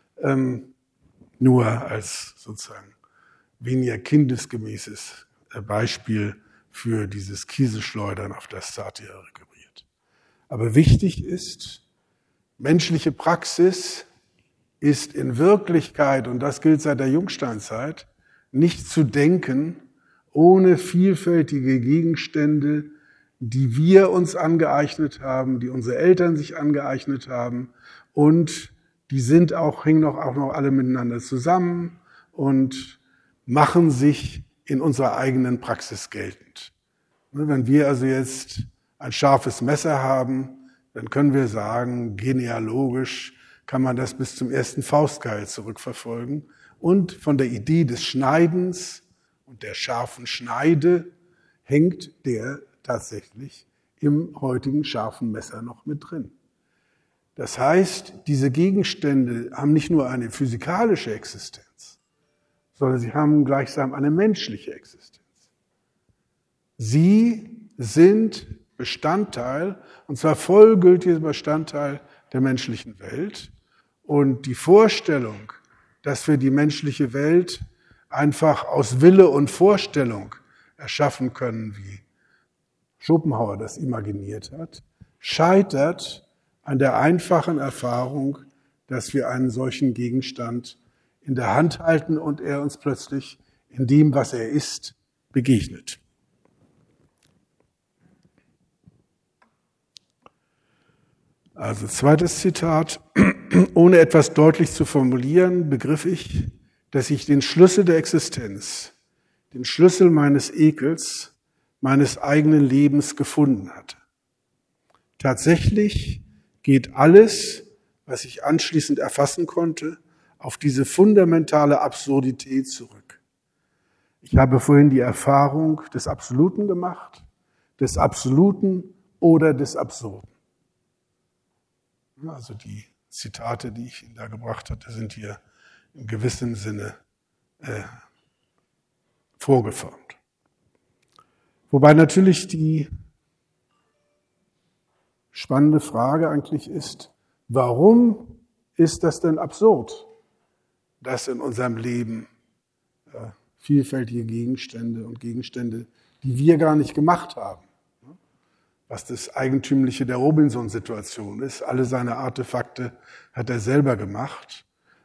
S1: Nur als sozusagen weniger kindesgemäßes Beispiel für dieses Kieselschleudern, auf das Sartre rekurriert. Aber wichtig ist, menschliche Praxis ist in Wirklichkeit, und das gilt seit der Jungsteinzeit, nicht zu denken ohne vielfältige Gegenstände, die wir uns angeeignet haben, die unsere Eltern sich angeeignet haben und die hängen auch noch alle miteinander zusammen und machen sich in unserer eigenen Praxis geltend. Wenn wir also jetzt ein scharfes Messer haben, dann können wir sagen, genealogisch kann man das bis zum ersten Faustkeil zurückverfolgen. Und von der Idee des Schneidens und der scharfen Schneide hängt der tatsächlich im heutigen scharfen Messer noch mit drin. Das heißt, diese Gegenstände haben nicht nur eine physikalische Existenz, sondern sie haben gleichsam eine menschliche Existenz. Sie sind Bestandteil, und zwar vollgültiger Bestandteil der menschlichen Welt. Und die Vorstellung, dass wir die menschliche Welt einfach aus Wille und Vorstellung erschaffen können, wie Schopenhauer das imaginiert hat, scheitert an der einfachen Erfahrung, dass wir einen solchen Gegenstand in der Hand halten und er uns plötzlich in dem, was er ist, begegnet. Also zweites Zitat. Ohne etwas deutlich zu formulieren, begriff ich, dass ich den Schlüssel der Existenz, den Schlüssel meines Ekels, meines eigenen Lebens gefunden hatte. Tatsächlich geht alles, was ich anschließend erfassen konnte, auf diese fundamentale Absurdität zurück. Ich habe vorhin die Erfahrung des Absoluten gemacht, des Absoluten oder des Absurden. Also die Zitate, die ich Ihnen da gebracht hatte, sind hier in gewissem Sinne vorgeformt. Wobei natürlich die spannende Frage eigentlich ist, warum ist das denn absurd, dass in unserem Leben vielfältige Gegenstände und Gegenstände, die wir gar nicht gemacht haben, was das Eigentümliche der Robinson-Situation ist. Alle seine Artefakte hat er selber gemacht.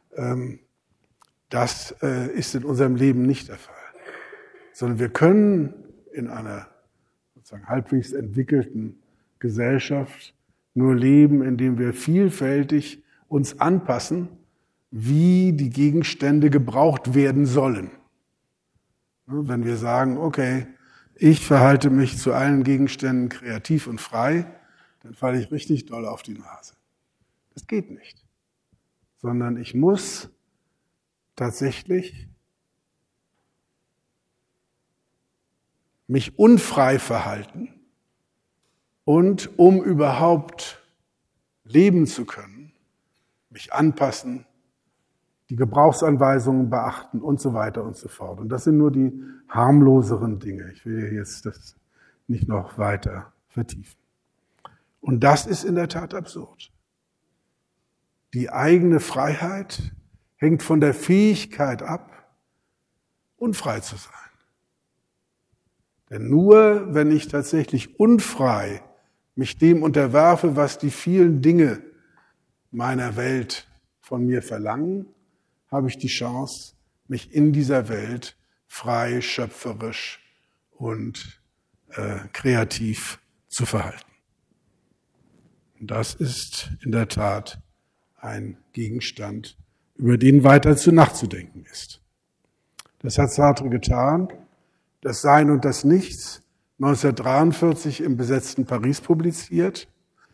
S1: Das ist in unserem Leben nicht der Fall. Sondern wir können in einer sozusagen halbwegs entwickelten Gesellschaft nur leben, indem wir vielfältig uns anpassen, wie die Gegenstände gebraucht werden sollen. Wenn wir sagen, okay, ich verhalte mich zu allen Gegenständen kreativ und frei, dann falle ich richtig doll auf die Nase. Das geht nicht. Sondern ich muss tatsächlich mich unfrei verhalten und um überhaupt leben zu können, mich anpassen, die Gebrauchsanweisungen beachten und so weiter und so fort. Und das sind nur die harmloseren Dinge. Ich will jetzt das nicht noch weiter vertiefen. Und das ist in der Tat absurd. Die eigene Freiheit hängt von der Fähigkeit ab, unfrei zu sein. Denn nur wenn ich tatsächlich unfrei mich dem unterwerfe, was die vielen Dinge meiner Welt von mir verlangen, habe ich die Chance, mich in dieser Welt frei, schöpferisch und kreativ zu verhalten. Und das ist in der Tat ein Gegenstand, über den weiter nachzudenken ist. Das hat Sartre getan. Das Sein und das Nichts, 1943 im besetzten Paris publiziert.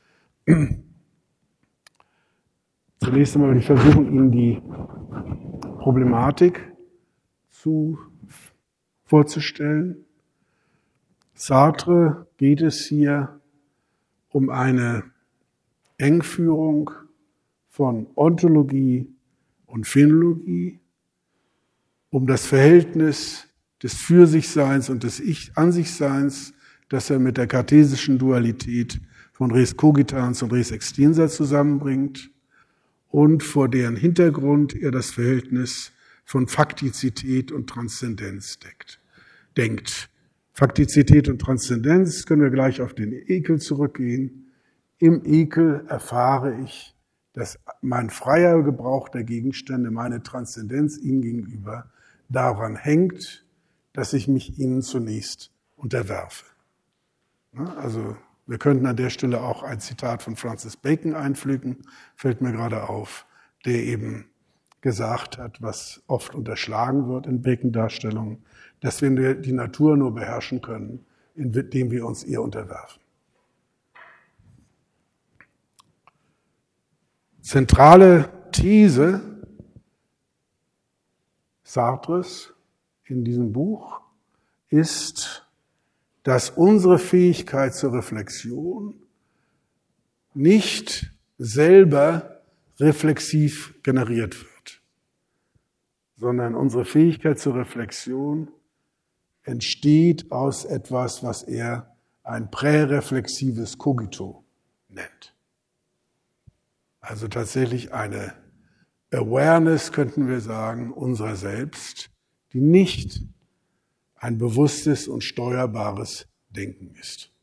S1: Zunächst einmal will ich versuchen, Ihnen die Problematik vorzustellen. Sartre geht es hier um eine Engführung von Ontologie und Phänologie, um das Verhältnis des Für-sich-Seins und des Ich-an-sich-Seins, das er mit der kartesischen Dualität von Res cogitans und Res extensa zusammenbringt und vor deren Hintergrund er das Verhältnis von Faktizität und Transzendenz denkt. Faktizität und Transzendenz können wir gleich auf den Ekel zurückgehen. Im Ekel erfahre ich, dass mein freier Gebrauch der Gegenstände, meine Transzendenz ihnen gegenüber, daran hängt, dass ich mich ihnen zunächst unterwerfe. Also wir könnten an der Stelle auch ein Zitat von Francis Bacon einfügen, fällt mir gerade auf, der eben gesagt hat, was oft unterschlagen wird in Bacon-Darstellungen, dass wir die Natur nur beherrschen können, indem wir uns ihr unterwerfen. Zentrale These Sartres in diesem Buch ist, dass unsere Fähigkeit zur Reflexion nicht selber reflexiv generiert wird, sondern unsere Fähigkeit zur Reflexion entsteht aus etwas, was er ein präreflexives Cogito nennt. Also tatsächlich eine Awareness, könnten wir sagen, unserer selbst, die nicht ein bewusstes und steuerbares Denken ist.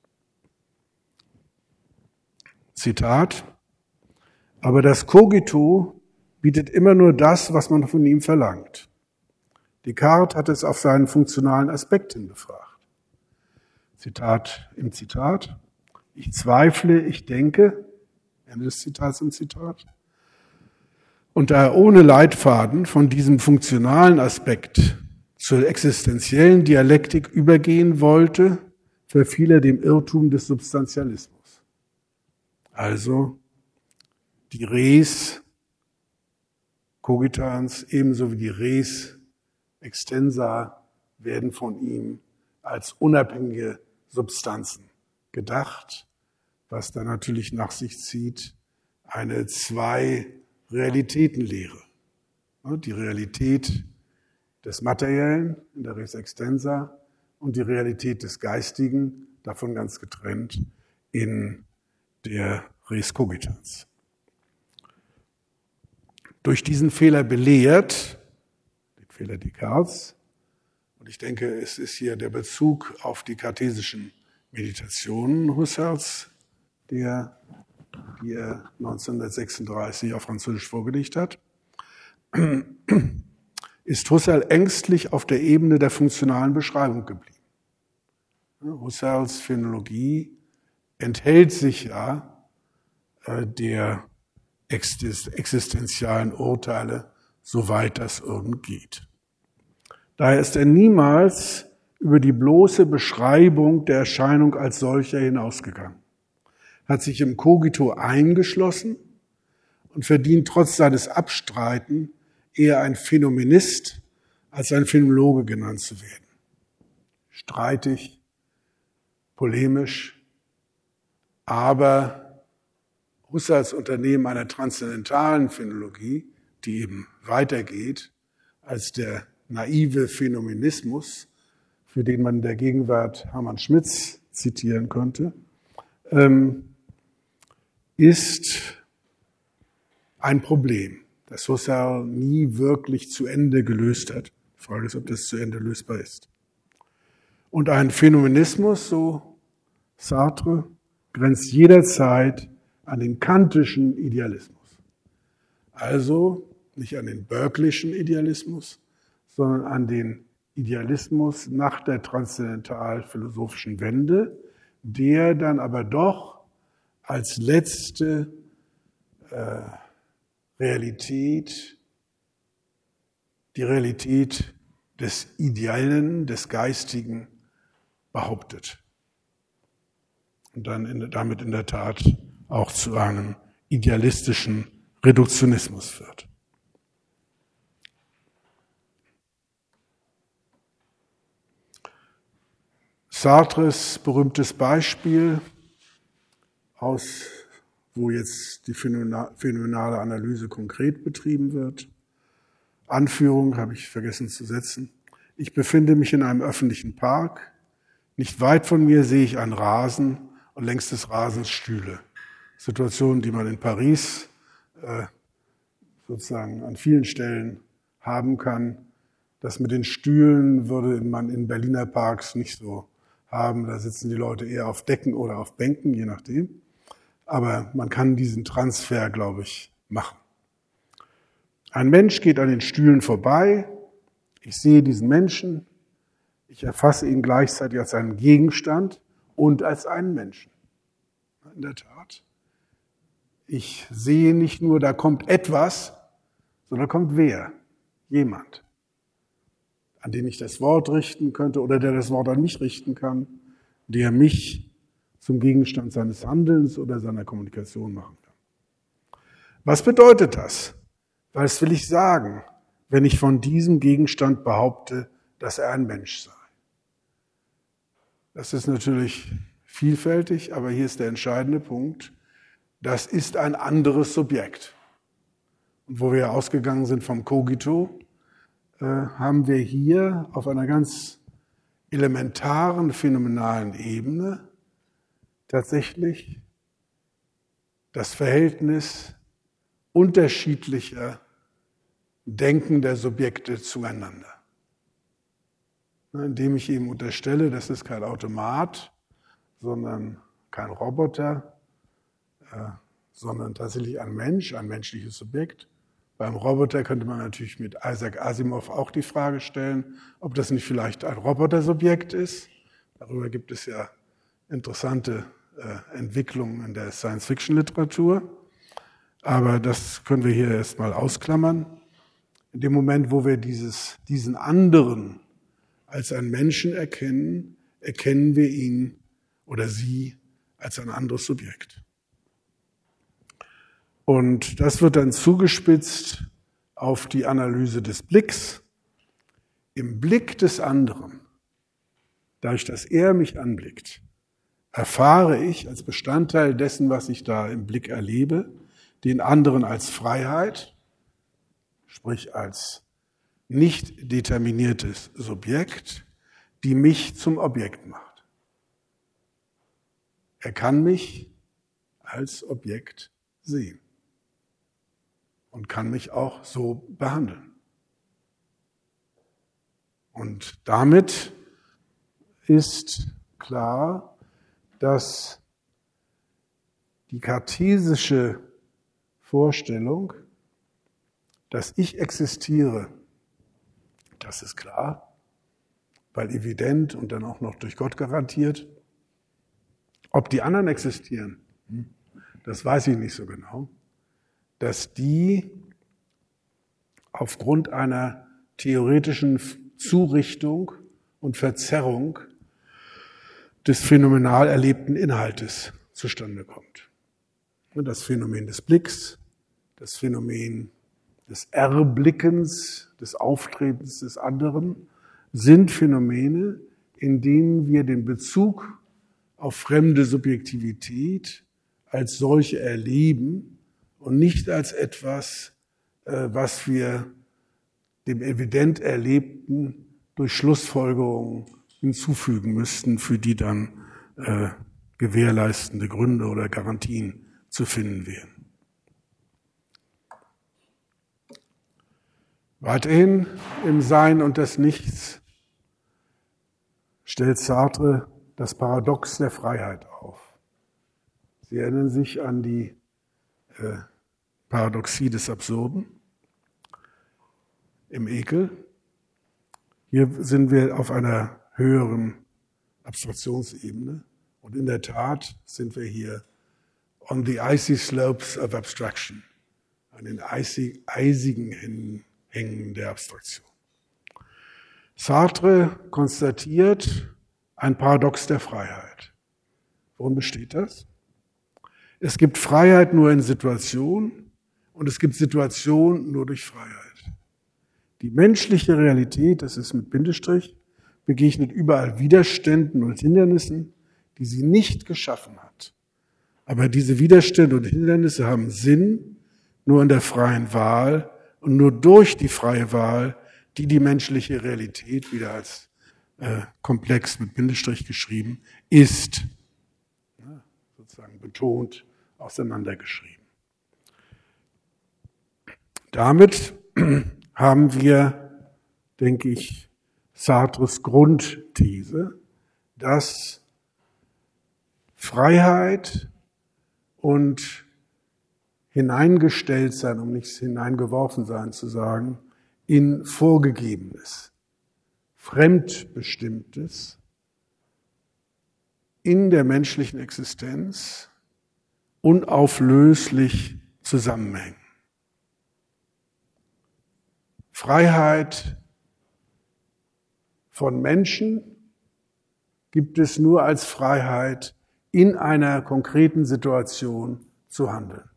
S1: Zitat: Aber das Cogito bietet immer nur das, was man von ihm verlangt. Descartes hat es auf seinen funktionalen Aspekt hin befragt. Zitat im Zitat: Ich zweifle, ich denke, Ende des Zitats im Zitat. Und da er ohne Leitfaden von diesem funktionalen Aspekt zur existenziellen Dialektik übergehen wollte, verfiel er dem Irrtum des Substantialismus. Also die Res cogitans ebenso wie die Res extensa werden von ihm als unabhängige Substanzen gedacht, was dann natürlich nach sich zieht eine Zwei-Realitäten-Lehre. Die Realität des Materiellen in der Res extensa und die Realität des Geistigen, davon ganz getrennt, in der Res cogitans. Durch diesen Fehler belehrt, den Fehler Descartes, und ich denke, es ist hier der Bezug auf die kartesischen Meditationen Husserls, die er 1936 auf Französisch vorgelegt hat, ist Husserl ängstlich auf der Ebene der funktionalen Beschreibung geblieben. Husserls Phänomenologie enthält sich ja der existenzialen Urteile, soweit das irgend geht. Daher ist er niemals über die bloße Beschreibung der Erscheinung als solcher hinausgegangen, hat sich im Cogito eingeschlossen und verdient trotz seines Abstreiten eher ein Phänomenist als ein Phänomenologe genannt zu werden. Streitig, polemisch, aber Husserls Unternehmen einer transzendentalen Phänomenologie, die eben weitergeht als der naive Phänomenismus, für den man in der Gegenwart Hermann Schmitz zitieren könnte, ist ein Problem, das Husserl nie wirklich zu Ende gelöst hat. Die Frage ist, ob das zu Ende lösbar ist. Und ein Phänomenismus, so Sartre, grenzt jederzeit an den kantischen Idealismus. Also nicht an den Berkeleyschen Idealismus, sondern an den Idealismus nach der transzendental-philosophischen Wende, der dann aber doch als letzte Realität, die Realität des Ideellen, des Geistigen behauptet. Und dann damit in der Tat auch zu einem idealistischen Reduktionismus wird. Sartres berühmtes Beispiel, wo jetzt die phänomenale Analyse konkret betrieben wird. Anführung habe ich vergessen zu setzen. Ich befinde mich in einem öffentlichen Park. Nicht weit von mir sehe ich einen Rasen und längs des Rasens Stühle. Situation, die man in Paris sozusagen an vielen Stellen haben kann. Das mit den Stühlen würde man in Berliner Parks nicht so haben. Da sitzen die Leute eher auf Decken oder auf Bänken, je nachdem. Aber man kann diesen Transfer, glaube ich, machen. Ein Mensch geht an den Stühlen vorbei. Ich sehe diesen Menschen. Ich erfasse ihn gleichzeitig als einen Gegenstand und als einen Menschen. In der Tat. Ich sehe nicht nur, da kommt etwas, sondern kommt wer? Jemand, an den ich das Wort richten könnte oder der das Wort an mich richten kann, der mich zum Gegenstand seines Handelns oder seiner Kommunikation machen kann. Was bedeutet das? Was will ich sagen, wenn ich von diesem Gegenstand behaupte, dass er ein Mensch sei? Das ist natürlich vielfältig, aber hier ist der entscheidende Punkt. das ist ein anderes Subjekt. Und wo wir ausgegangen sind vom Cogito, haben wir hier auf einer ganz elementaren, phänomenalen Ebene tatsächlich das Verhältnis unterschiedlicher denkender Subjekte zueinander. Indem ich ihm unterstelle, das ist kein Automat, sondern kein Roboter, sondern tatsächlich ein Mensch, ein menschliches Subjekt. Beim Roboter könnte man natürlich mit Isaac Asimov auch die Frage stellen, ob das nicht vielleicht ein Robotersubjekt ist. Darüber gibt es ja interessante Entwicklungen in der Science-Fiction-Literatur. Aber das können wir hier erstmal ausklammern. In dem Moment, wo wir diesen anderen als einen Menschen erkennen, erkennen wir ihn oder sie als ein anderes Subjekt. Und das wird dann zugespitzt auf die Analyse des Blicks. Im Blick des anderen, dadurch, dass er mich anblickt, erfahre ich als Bestandteil dessen, was ich da im Blick erlebe, den anderen als Freiheit, sprich als nicht determiniertes Subjekt, die mich zum Objekt macht. Er kann mich als Objekt sehen und kann mich auch so behandeln. Und damit ist klar, dass die kartesische Vorstellung, dass ich existiere, das ist klar, weil evident und dann auch noch durch Gott garantiert. Ob die anderen existieren, das weiß ich nicht so genau. Dass die aufgrund einer theoretischen Zurichtung und Verzerrung des phänomenal erlebten Inhaltes zustande kommt. Und das Phänomen des Blicks, das Phänomen des Erblickens, des Auftretens des anderen, sind Phänomene, in denen wir den Bezug auf fremde Subjektivität als solche erleben und nicht als etwas, was wir dem evident Erlebten durch Schlussfolgerungen hinzufügen müssten, für die dann gewährleistende Gründe oder Garantien zu finden wären. Weiterhin im Sein und das Nichts stellt Sartre das Paradox der Freiheit auf. Sie erinnern sich an die Paradoxie des Absurden im Ekel. Hier sind wir auf einer höheren Abstraktionsebene und in der Tat sind wir hier on the icy slopes of abstraction, an den eisigen Hängen der Abstraktion. Sartre konstatiert ein Paradox der Freiheit. Worin besteht das? Es gibt Freiheit nur in Situationen und es gibt Situationen nur durch Freiheit. Die menschliche Realität, das ist mit Bindestrich, begegnet überall Widerständen und Hindernissen, die sie nicht geschaffen hat. Aber diese Widerstände und Hindernisse haben Sinn nur in der freien Wahl und nur durch die freie Wahl, die menschliche Realität, wieder als Komplex mit Bindestrich geschrieben, ist. Ja, sozusagen betont, auseinandergeschrieben. Damit haben wir, denke ich, Sartres Grundthese, dass Freiheit und hineingestellt sein, um nicht hineingeworfen sein zu sagen, in Vorgegebenes, Fremdbestimmtes in der menschlichen Existenz unauflöslich zusammenhängen. Freiheit von Menschen gibt es nur als Freiheit, in einer konkreten Situation zu handeln.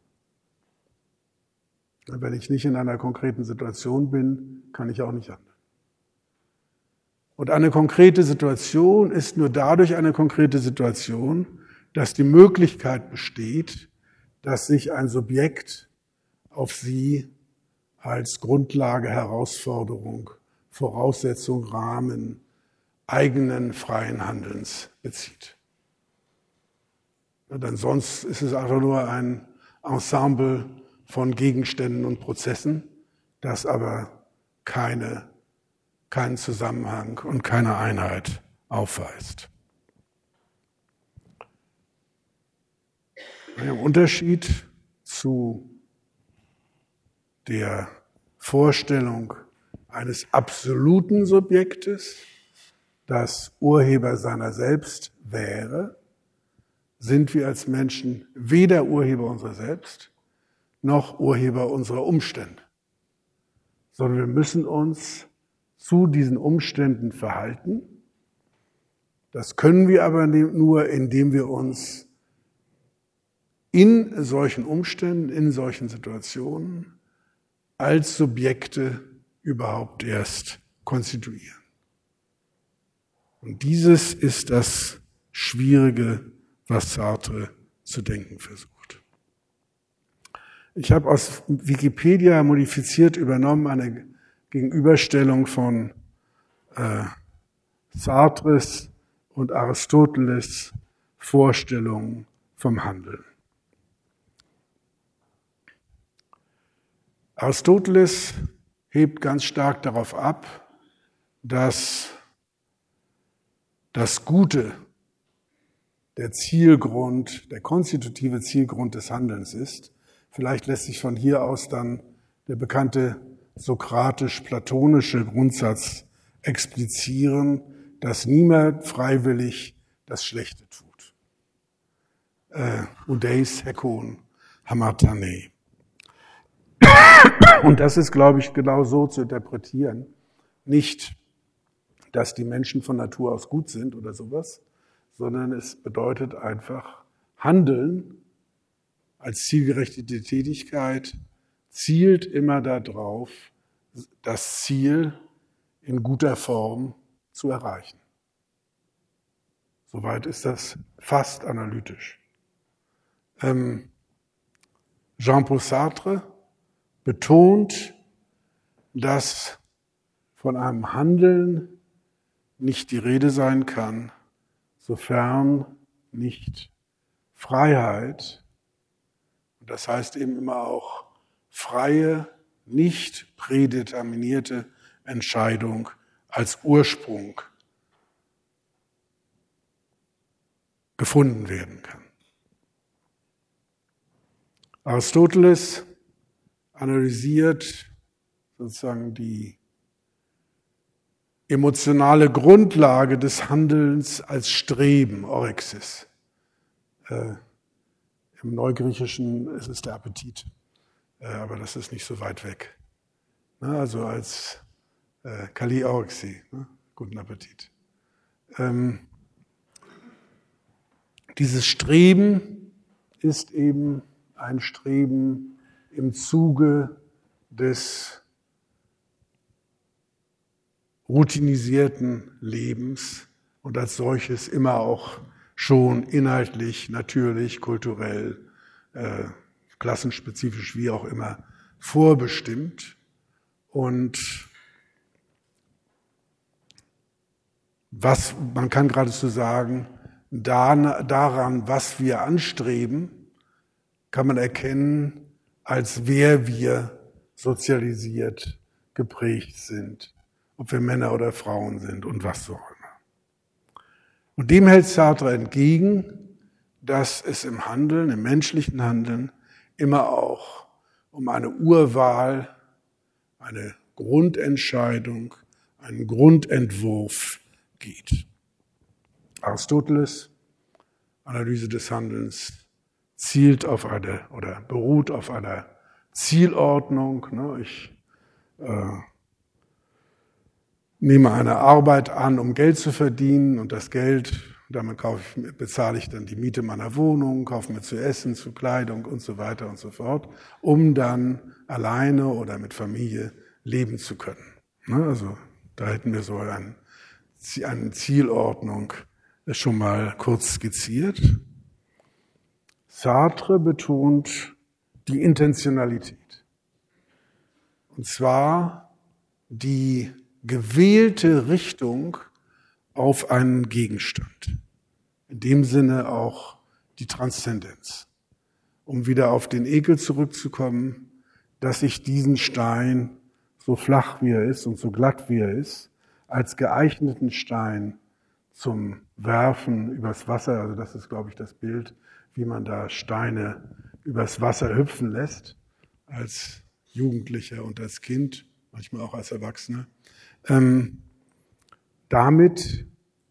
S1: Wenn ich nicht in einer konkreten Situation bin, kann ich auch nicht handeln. Und eine konkrete Situation ist nur dadurch eine konkrete Situation, dass die Möglichkeit besteht, dass sich ein Subjekt auf sie als Grundlage, Herausforderung, Voraussetzung, Rahmen eigenen freien Handelns bezieht. Denn sonst ist es einfach nur ein Ensemble von Gegenständen und Prozessen, das aber keinen Zusammenhang und keine Einheit aufweist. Im Unterschied zu der Vorstellung eines absoluten Subjektes, das Urheber seiner selbst wäre, sind wir als Menschen weder Urheber unserer selbst noch Urheber unserer Umstände, sondern wir müssen uns zu diesen Umständen verhalten. Das können wir aber nur, indem wir uns in solchen Umständen, in solchen Situationen als Subjekte überhaupt erst konstituieren. Und dieses ist das Schwierige, was Sartre zu denken versucht. Ich habe aus Wikipedia modifiziert übernommen eine Gegenüberstellung von Sartres und Aristoteles Vorstellungen vom Handeln. Aristoteles hebt ganz stark darauf ab, dass das Gute der Zielgrund, der konstitutive Zielgrund des Handelns ist. Vielleicht lässt sich von hier aus dann der bekannte sokratisch-platonische Grundsatz explizieren, dass niemand freiwillig das Schlechte tut. Oudeis hekon hamartane. Und das ist, glaube ich, genau so zu interpretieren. Nicht, dass die Menschen von Natur aus gut sind oder sowas, sondern es bedeutet einfach, Handeln als zielgerechte Tätigkeit zielt immer darauf, das Ziel in guter Form zu erreichen. Soweit ist das fast analytisch. Jean-Paul Sartre betont, dass von einem Handeln nicht die Rede sein kann, sofern nicht Freiheit, das heißt eben immer auch freie, nicht prädeterminierte Entscheidung als Ursprung gefunden werden kann. Aristoteles analysiert sozusagen die emotionale Grundlage des Handelns als Streben, Orexis. Im Neugriechischen ist es der Appetit, aber das ist nicht so weit weg. Also als Kali Orexi, guten Appetit. Dieses Streben ist eben ein Streben im Zuge des routinisierten Lebens und als solches immer auch schon inhaltlich, natürlich, kulturell, klassenspezifisch, wie auch immer, vorbestimmt. Und man kann geradezu sagen, daran, was wir anstreben, kann man erkennen, als wer wir sozialisiert geprägt sind, ob wir Männer oder Frauen sind und was so immer. Und dem hält Sartre entgegen, dass es im Handeln, im menschlichen Handeln, immer auch um eine Urwahl, eine Grundentscheidung, einen Grundentwurf geht. Aristoteles, Analyse des Handelns, zielt auf eine oder beruht auf einer Zielordnung. Ich nehme eine Arbeit an, um Geld zu verdienen und das Geld, damit bezahle ich dann die Miete meiner Wohnung, kaufe mir zu essen, zu Kleidung und so weiter und so fort, um dann alleine oder mit Familie leben zu können. Also da hätten wir so eine Zielordnung schon mal kurz skizziert. Sartre betont die Intentionalität. Und zwar die gewählte Richtung auf einen Gegenstand. In dem Sinne auch die Transzendenz. Um wieder auf den Ekel zurückzukommen, dass ich diesen Stein, so flach wie er ist und so glatt wie er ist, als geeigneten Stein zum Werfen übers Wasser, also das ist, glaube ich, das Bild, wie man da Steine übers Wasser hüpfen lässt, als Jugendlicher und als Kind, manchmal auch als Erwachsener. Damit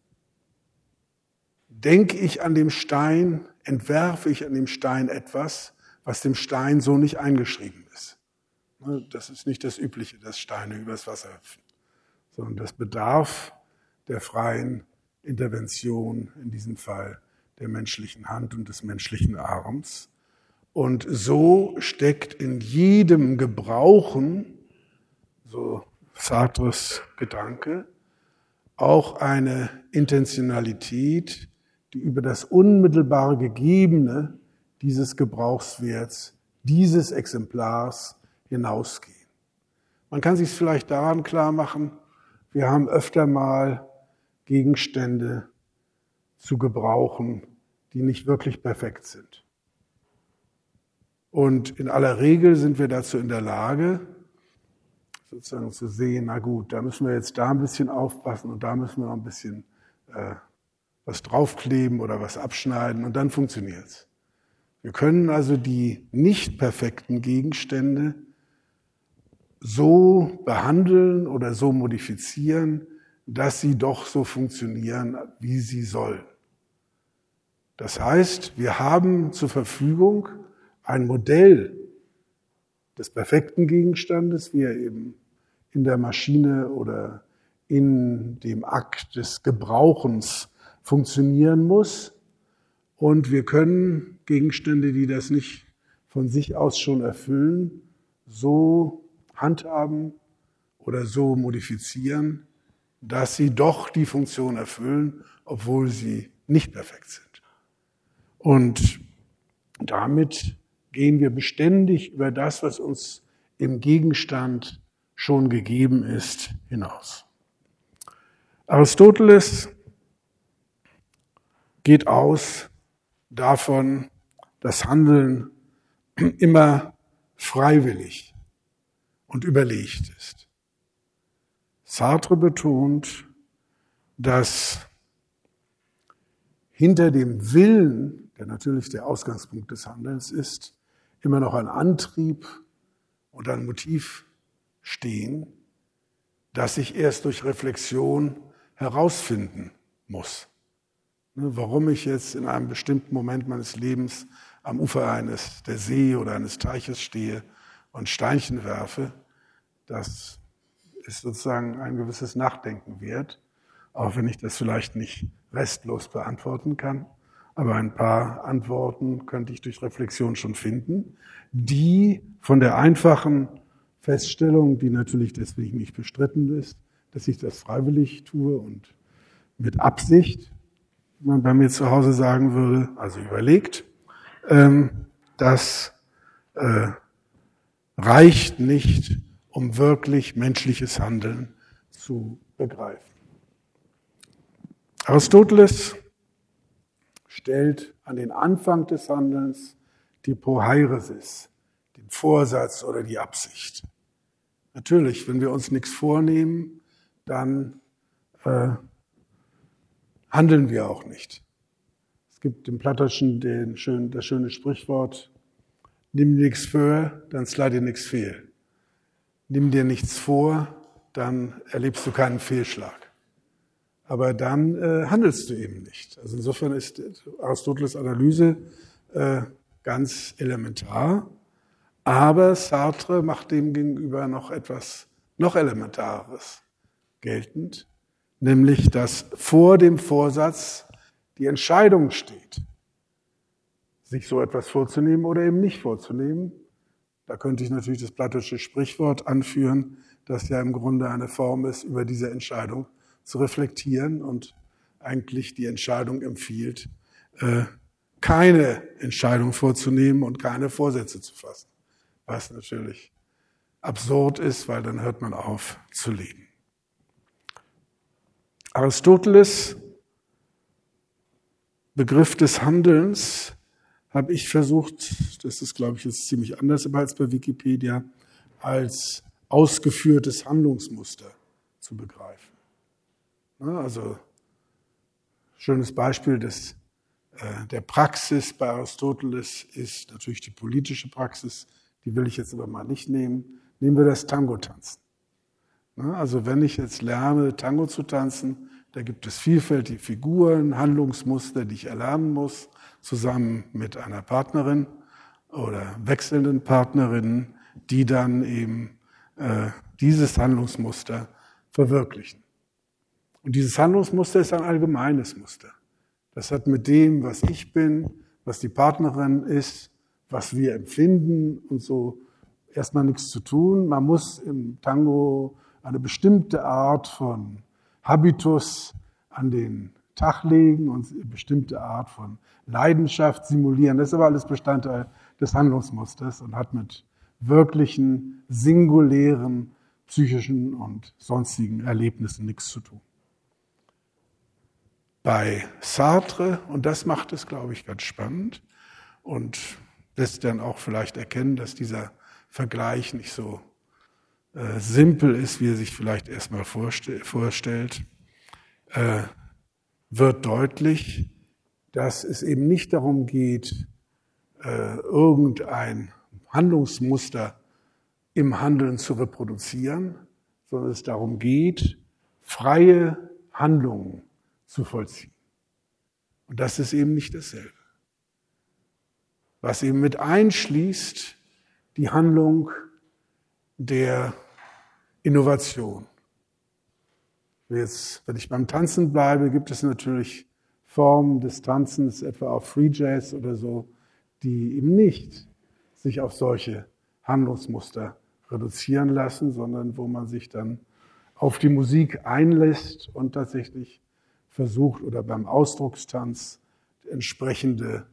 S1: denke ich an dem Stein, entwerfe ich an dem Stein etwas, was dem Stein so nicht eingeschrieben ist. Das ist nicht das Übliche, dass Steine übers Wasser hüpfen, sondern das bedarf der freien Intervention, in diesem Fall der menschlichen Hand und des menschlichen Arms. Und so steckt in jedem Gebrauchen, so Sartres Gedanke, auch eine Intentionalität, die über das unmittelbar Gegebene dieses Gebrauchswerts, dieses Exemplars hinausgehen. Man kann sich es vielleicht daran klar machen, wir haben öfter mal Gegenstände zu gebrauchen, die nicht wirklich perfekt sind. Und in aller Regel sind wir dazu in der Lage, sozusagen zu sehen, na gut, da müssen wir jetzt da ein bisschen aufpassen und da müssen wir noch ein bisschen was draufkleben oder was abschneiden und dann funktioniert's. Wir können also die nicht perfekten Gegenstände so behandeln oder so modifizieren, dass sie doch so funktionieren, wie sie sollen. Das heißt, wir haben zur Verfügung ein Modell des perfekten Gegenstandes, wie er eben in der Maschine oder in dem Akt des Gebrauchens funktionieren muss. Und wir können Gegenstände, die das nicht von sich aus schon erfüllen, so handhaben oder so modifizieren, dass sie doch die Funktion erfüllen, obwohl sie nicht perfekt sind. Und damit gehen wir beständig über das, was uns im Gegenstand schon gegeben ist, hinaus. Aristoteles geht aus davon, dass Handeln immer freiwillig und überlegt ist. Sartre betont, dass hinter dem Willen, der natürlich der Ausgangspunkt des Handelns ist, immer noch ein Antrieb und ein Motiv stehen, das sich erst durch Reflexion herausfinden muss. Warum ich jetzt in einem bestimmten Moment meines Lebens am Ufer der See oder eines Teiches stehe und Steinchen werfe, das ist sozusagen ein gewisses Nachdenken wert, auch wenn ich das vielleicht nicht restlos beantworten kann. Aber ein paar Antworten könnte ich durch Reflexion schon finden, die von der einfachen Feststellung, die natürlich deswegen nicht bestritten ist, dass ich das freiwillig tue und mit Absicht, wie man bei mir zu Hause sagen würde, also überlegt, das reicht nicht, um wirklich menschliches Handeln zu begreifen. Aristoteles stellt an den Anfang des Handelns die Prohairesis, den Vorsatz oder die Absicht. Natürlich, wenn wir uns nichts vornehmen, dann handeln wir auch nicht. Es gibt im Platonischen das schöne Sprichwort, nimm dir nichts vor, dann slide dir nichts fehl. Nimm dir nichts vor, dann erlebst du keinen Fehlschlag. Aber dann handelst du eben nicht. Also insofern ist Aristoteles Analyse ganz elementar. Aber Sartre macht dem gegenüber noch etwas noch Elementares geltend, nämlich dass vor dem Vorsatz die Entscheidung steht, sich so etwas vorzunehmen oder eben nicht vorzunehmen. Da könnte ich natürlich das platonische Sprichwort anführen, das ja im Grunde eine Form ist, über diese Entscheidung zu reflektieren und eigentlich die Entscheidung empfiehlt, keine Entscheidung vorzunehmen und keine Vorsätze zu fassen. Was natürlich absurd ist, weil dann hört man auf zu leben. Aristoteles Begriff des Handelns habe ich versucht, das ist, glaube ich, jetzt ziemlich anders als bei Wikipedia, als ausgeführtes Handlungsmuster zu begreifen. Also schönes Beispiel der Praxis bei Aristoteles ist natürlich die politische Praxis, die will ich jetzt aber mal nicht nehmen. Nehmen wir das Tango-Tanzen. Also wenn ich jetzt lerne, Tango zu tanzen, da gibt es vielfältige Figuren, Handlungsmuster, die ich erlernen muss, zusammen mit einer Partnerin oder wechselnden Partnerinnen, die dann eben dieses Handlungsmuster verwirklichen. Und dieses Handlungsmuster ist ein allgemeines Muster. Das hat mit dem, was ich bin, was die Partnerin ist, was wir empfinden und so erstmal nichts zu tun. Man muss im Tango eine bestimmte Art von Habitus an den Tag legen und eine bestimmte Art von Leidenschaft simulieren. Das ist aber alles Bestandteil des Handlungsmusters und hat mit wirklichen, singulären, psychischen und sonstigen Erlebnissen nichts zu tun. Bei Sartre, und das macht es, glaube ich, ganz spannend und lässt dann auch vielleicht erkennen, dass dieser Vergleich nicht so simpel ist, wie er sich vielleicht erstmal vorstellt, wird deutlich, dass es eben nicht darum geht, irgendein Handlungsmuster im Handeln zu reproduzieren, sondern es darum geht, freie Handlungen zu vollziehen. Und das ist eben nicht dasselbe. Was eben mit einschließt, die Handlung der Innovation. Jetzt, wenn ich beim Tanzen bleibe, gibt es natürlich Formen des Tanzens, etwa auf Free Jazz oder so, die eben nicht sich auf solche Handlungsmuster reduzieren lassen, sondern wo man sich dann auf die Musik einlässt und tatsächlich versucht oder beim Ausdruckstanz entsprechende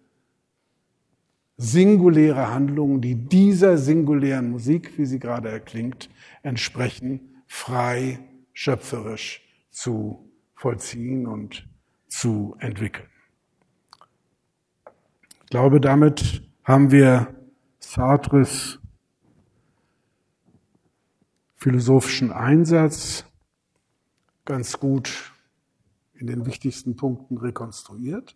S1: singuläre Handlungen, die dieser singulären Musik, wie sie gerade erklingt, entsprechen, frei, schöpferisch zu vollziehen und zu entwickeln. Ich glaube, damit haben wir Sartres philosophischen Einsatz ganz gut in den wichtigsten Punkten rekonstruiert.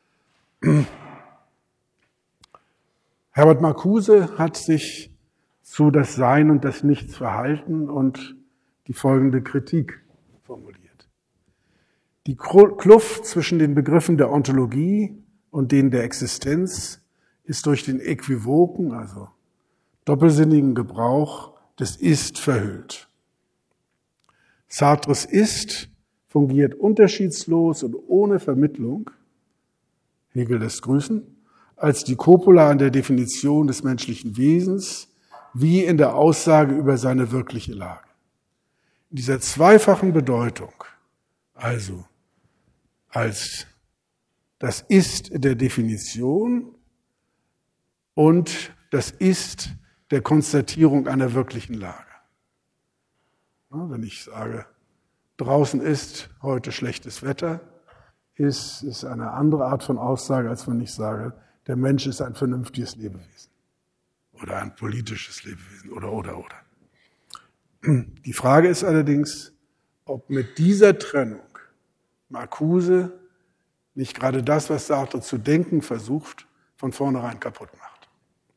S1: Herbert Marcuse hat sich zu das Sein und das Nichts verhalten und die folgende Kritik formuliert. Die Kluft zwischen den Begriffen der Ontologie und denen der Existenz ist durch den äquivoken, also doppelsinnigen Gebrauch des Ist verhüllt. Sartres Ist fungiert unterschiedslos und ohne Vermittlung, Hegel lässt grüßen, als die Copula an der Definition des menschlichen Wesens, wie in der Aussage über seine wirkliche Lage. In dieser zweifachen Bedeutung, also als das Ist der Definition und das Ist der Konstatierung einer wirklichen Lage. Wenn ich sage, draußen ist heute schlechtes Wetter, ist eine andere Art von Aussage, als wenn ich sage, der Mensch ist ein vernünftiges Lebewesen oder ein politisches Lebewesen oder. Die Frage ist allerdings, ob mit dieser Trennung Marcuse nicht gerade das, was Sartre zu denken versucht, von vornherein kaputt macht.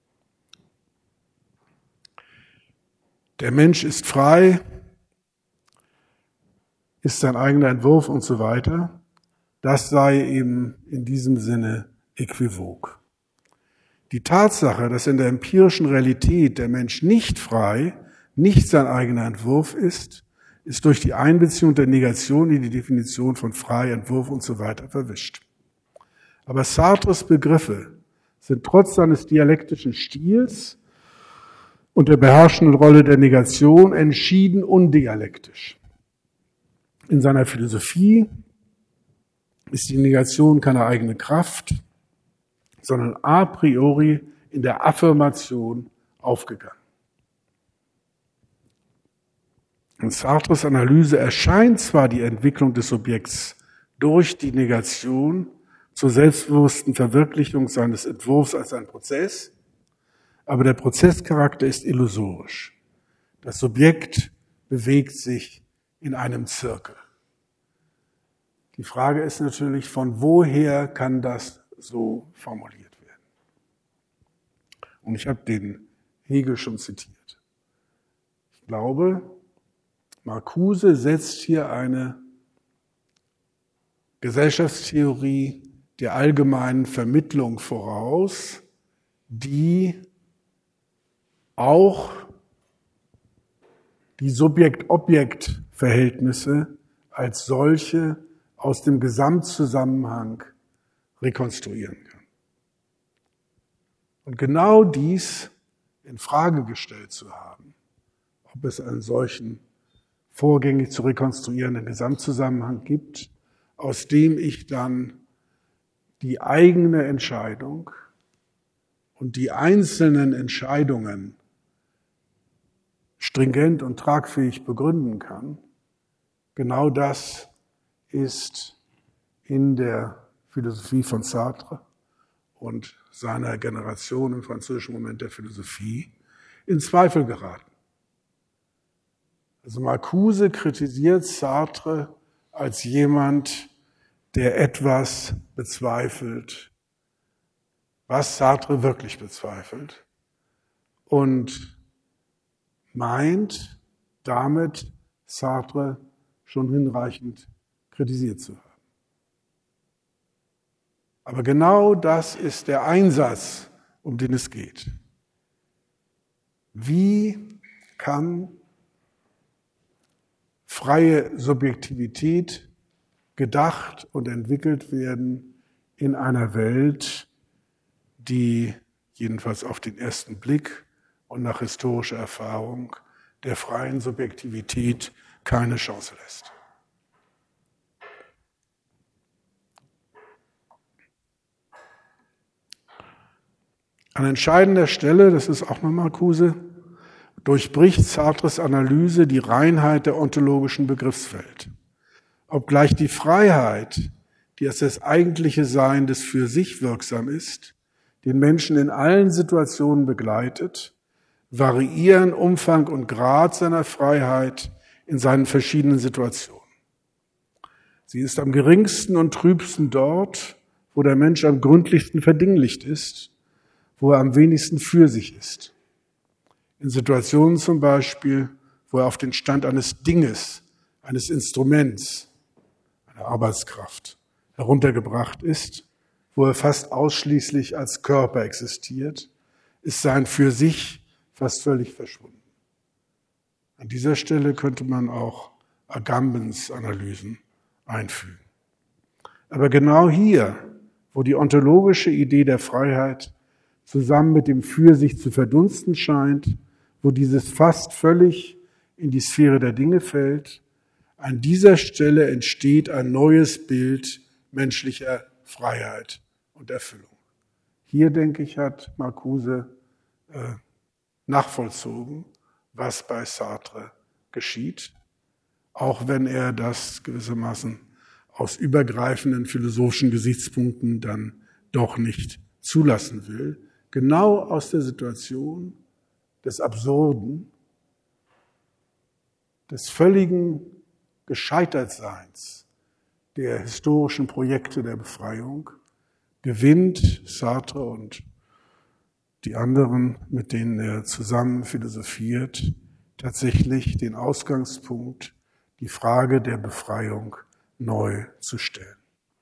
S1: Der Mensch ist frei, ist sein eigener Entwurf und so weiter. Das sei eben in diesem Sinne äquivok. Die Tatsache, dass in der empirischen Realität der Mensch nicht frei, nicht sein eigener Entwurf ist durch die Einbeziehung der Negation in die Definition von frei, Entwurf und so weiter verwischt. Aber Sartres Begriffe sind trotz seines dialektischen Stils und der beherrschenden Rolle der Negation entschieden undialektisch. In seiner Philosophie ist die Negation keine eigene Kraft, sondern a priori in der Affirmation aufgegangen. In Sartres Analyse erscheint zwar die Entwicklung des Subjekts durch die Negation zur selbstbewussten Verwirklichung seines Entwurfs als ein Prozess, aber der Prozesscharakter ist illusorisch. Das Subjekt bewegt sich in einem Zirkel. Die Frage ist natürlich, von woher kann das so formuliert werden? Und ich habe den Hegel schon zitiert. Ich glaube, Marcuse setzt hier eine Gesellschaftstheorie der allgemeinen Vermittlung voraus, die auch die Subjekt-Objekt-Verhältnisse als solche aus dem Gesamtzusammenhang rekonstruieren kann. Und genau dies in Frage gestellt zu haben, ob es einen solchen vorgängig zu rekonstruierenden Gesamtzusammenhang gibt, aus dem ich dann die eigene Entscheidung und die einzelnen Entscheidungen stringent und tragfähig begründen kann, genau das ist in der Philosophie von Sartre und seiner Generation im französischen Moment der Philosophie in Zweifel geraten. Also Marcuse kritisiert Sartre als jemand, der etwas bezweifelt, was Sartre wirklich bezweifelt, und meint damit Sartre schon hinreichend kritisiert zu haben. Aber genau das ist der Einsatz, um den es geht. Wie kann freie Subjektivität gedacht und entwickelt werden in einer Welt, die jedenfalls auf den ersten Blick und nach historischer Erfahrung der freien Subjektivität keine Chance lässt? An entscheidender Stelle, das ist auch noch Marcuse, durchbricht Sartres Analyse die Reinheit der ontologischen Begriffswelt. Obgleich die Freiheit, die als das eigentliche Sein des für sich wirksam ist, den Menschen in allen Situationen begleitet, variieren Umfang und Grad seiner Freiheit in seinen verschiedenen Situationen. Sie ist am geringsten und trübsten dort, wo der Mensch am gründlichsten verdinglicht ist, wo er am wenigsten für sich ist. In Situationen zum Beispiel, wo er auf den Stand eines Dinges, eines Instruments, einer Arbeitskraft heruntergebracht ist, wo er fast ausschließlich als Körper existiert, ist sein für sich fast völlig verschwunden. An dieser Stelle könnte man auch Agambens Analysen einfügen. Aber genau hier, wo die ontologische Idee der Freiheit zusammen mit dem für sich zu verdunsten scheint, wo dieses fast völlig in die Sphäre der Dinge fällt, an dieser Stelle entsteht ein neues Bild menschlicher Freiheit und Erfüllung. Hier, denke ich, hat Marcuse nachvollzogen, was bei Sartre geschieht, auch wenn er das gewissermaßen aus übergreifenden philosophischen Gesichtspunkten dann doch nicht zulassen will. Genau aus der Situation des Absurden, des völligen Gescheitertseins der historischen Projekte der Befreiung gewinnt Sartre und die anderen, mit denen er zusammen philosophiert, tatsächlich den Ausgangspunkt, die Frage der Befreiung neu zu stellen.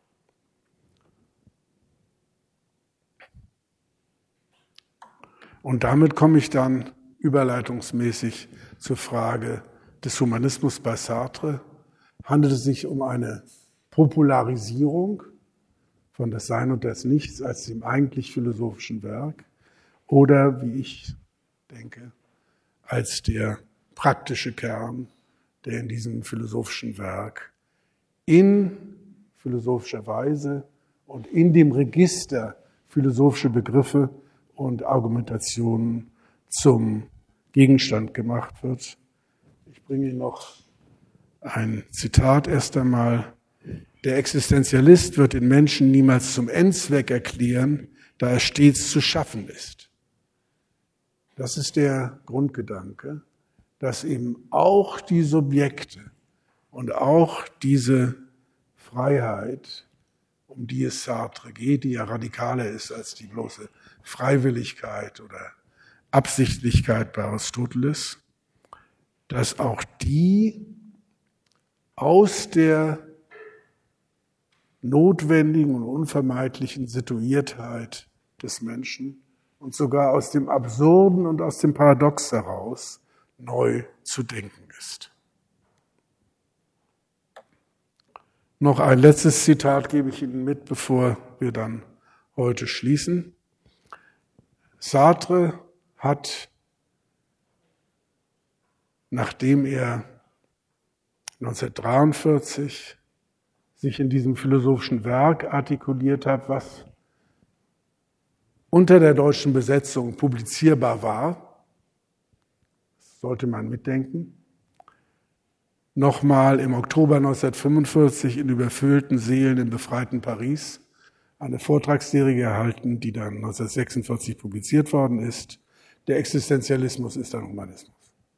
S1: Und damit komme ich dann überleitungsmäßig zur Frage des Humanismus bei Sartre. Handelt es sich um eine Popularisierung von das Sein und das Nichts als dem eigentlich philosophischen Werk oder, wie ich denke, als der praktische Kern, der in diesem philosophischen Werk in philosophischer Weise und in dem Register philosophische Begriffe und Argumentationen zum Gegenstand gemacht wird. Ich bringe noch ein Zitat erst einmal. Der Existenzialist wird den Menschen niemals zum Endzweck erklären, da er stets zu schaffen ist. Das ist der Grundgedanke, dass eben auch die Subjekte und auch diese Freiheit, um die es Sartre geht, die ja radikaler ist als die bloße Freiwilligkeit oder Absichtlichkeit bei Aristoteles, dass auch die aus der notwendigen und unvermeidlichen Situiertheit des Menschen und sogar aus dem Absurden und aus dem Paradox heraus neu zu denken ist. Noch ein letztes Zitat gebe ich Ihnen mit, bevor wir dann heute schließen. Sartre hat, nachdem er 1943 sich in diesem philosophischen Werk artikuliert hat, was unter der deutschen Besetzung publizierbar war, das sollte man mitdenken, nochmal im Oktober 1945 in überfüllten Sälen im befreiten Paris eine Vortragsserie gehalten, die dann 1946 publiziert worden ist. Der Existenzialismus ist ein Humanismus.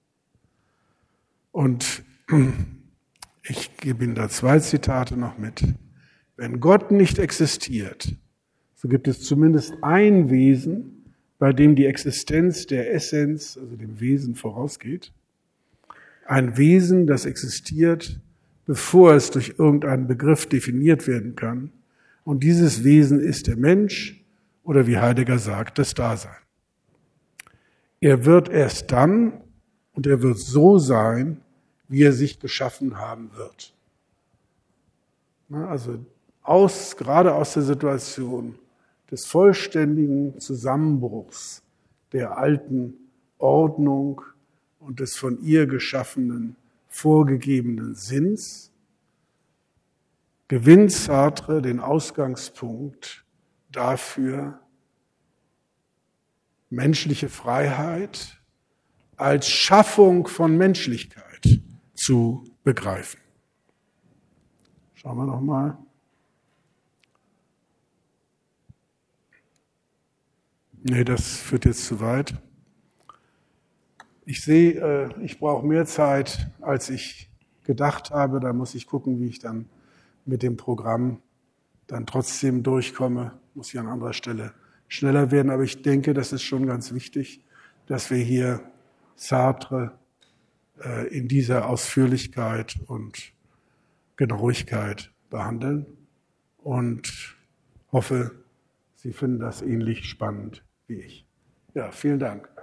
S1: Und ich gebe Ihnen da 2 Zitate noch mit. Wenn Gott nicht existiert, so gibt es zumindest ein Wesen, bei dem die Existenz der Essenz, also dem Wesen, vorausgeht. Ein Wesen, das existiert, bevor es durch irgendeinen Begriff definiert werden kann. Und dieses Wesen ist der Mensch oder wie Heidegger sagt, das Dasein. Er wird erst dann und er wird so sein, wie er sich geschaffen haben wird. Also gerade aus der Situation des vollständigen Zusammenbruchs der alten Ordnung und des von ihr geschaffenen, vorgegebenen Sinns, gewinnt Sartre den Ausgangspunkt dafür, menschliche Freiheit als Schaffung von Menschlichkeit zu begreifen. Schauen wir noch mal. Nee, das führt jetzt zu weit. Ich sehe, ich brauche mehr Zeit, als ich gedacht habe. Da muss ich gucken, wie ich dann mit dem Programm dann trotzdem durchkomme. Muss ich an anderer Stelle schneller werden. Aber ich denke, das ist schon ganz wichtig, dass wir hier Sartre in dieser Ausführlichkeit und Genauigkeit behandeln und hoffe, Sie finden das ähnlich spannend wie ich. Ja, vielen Dank.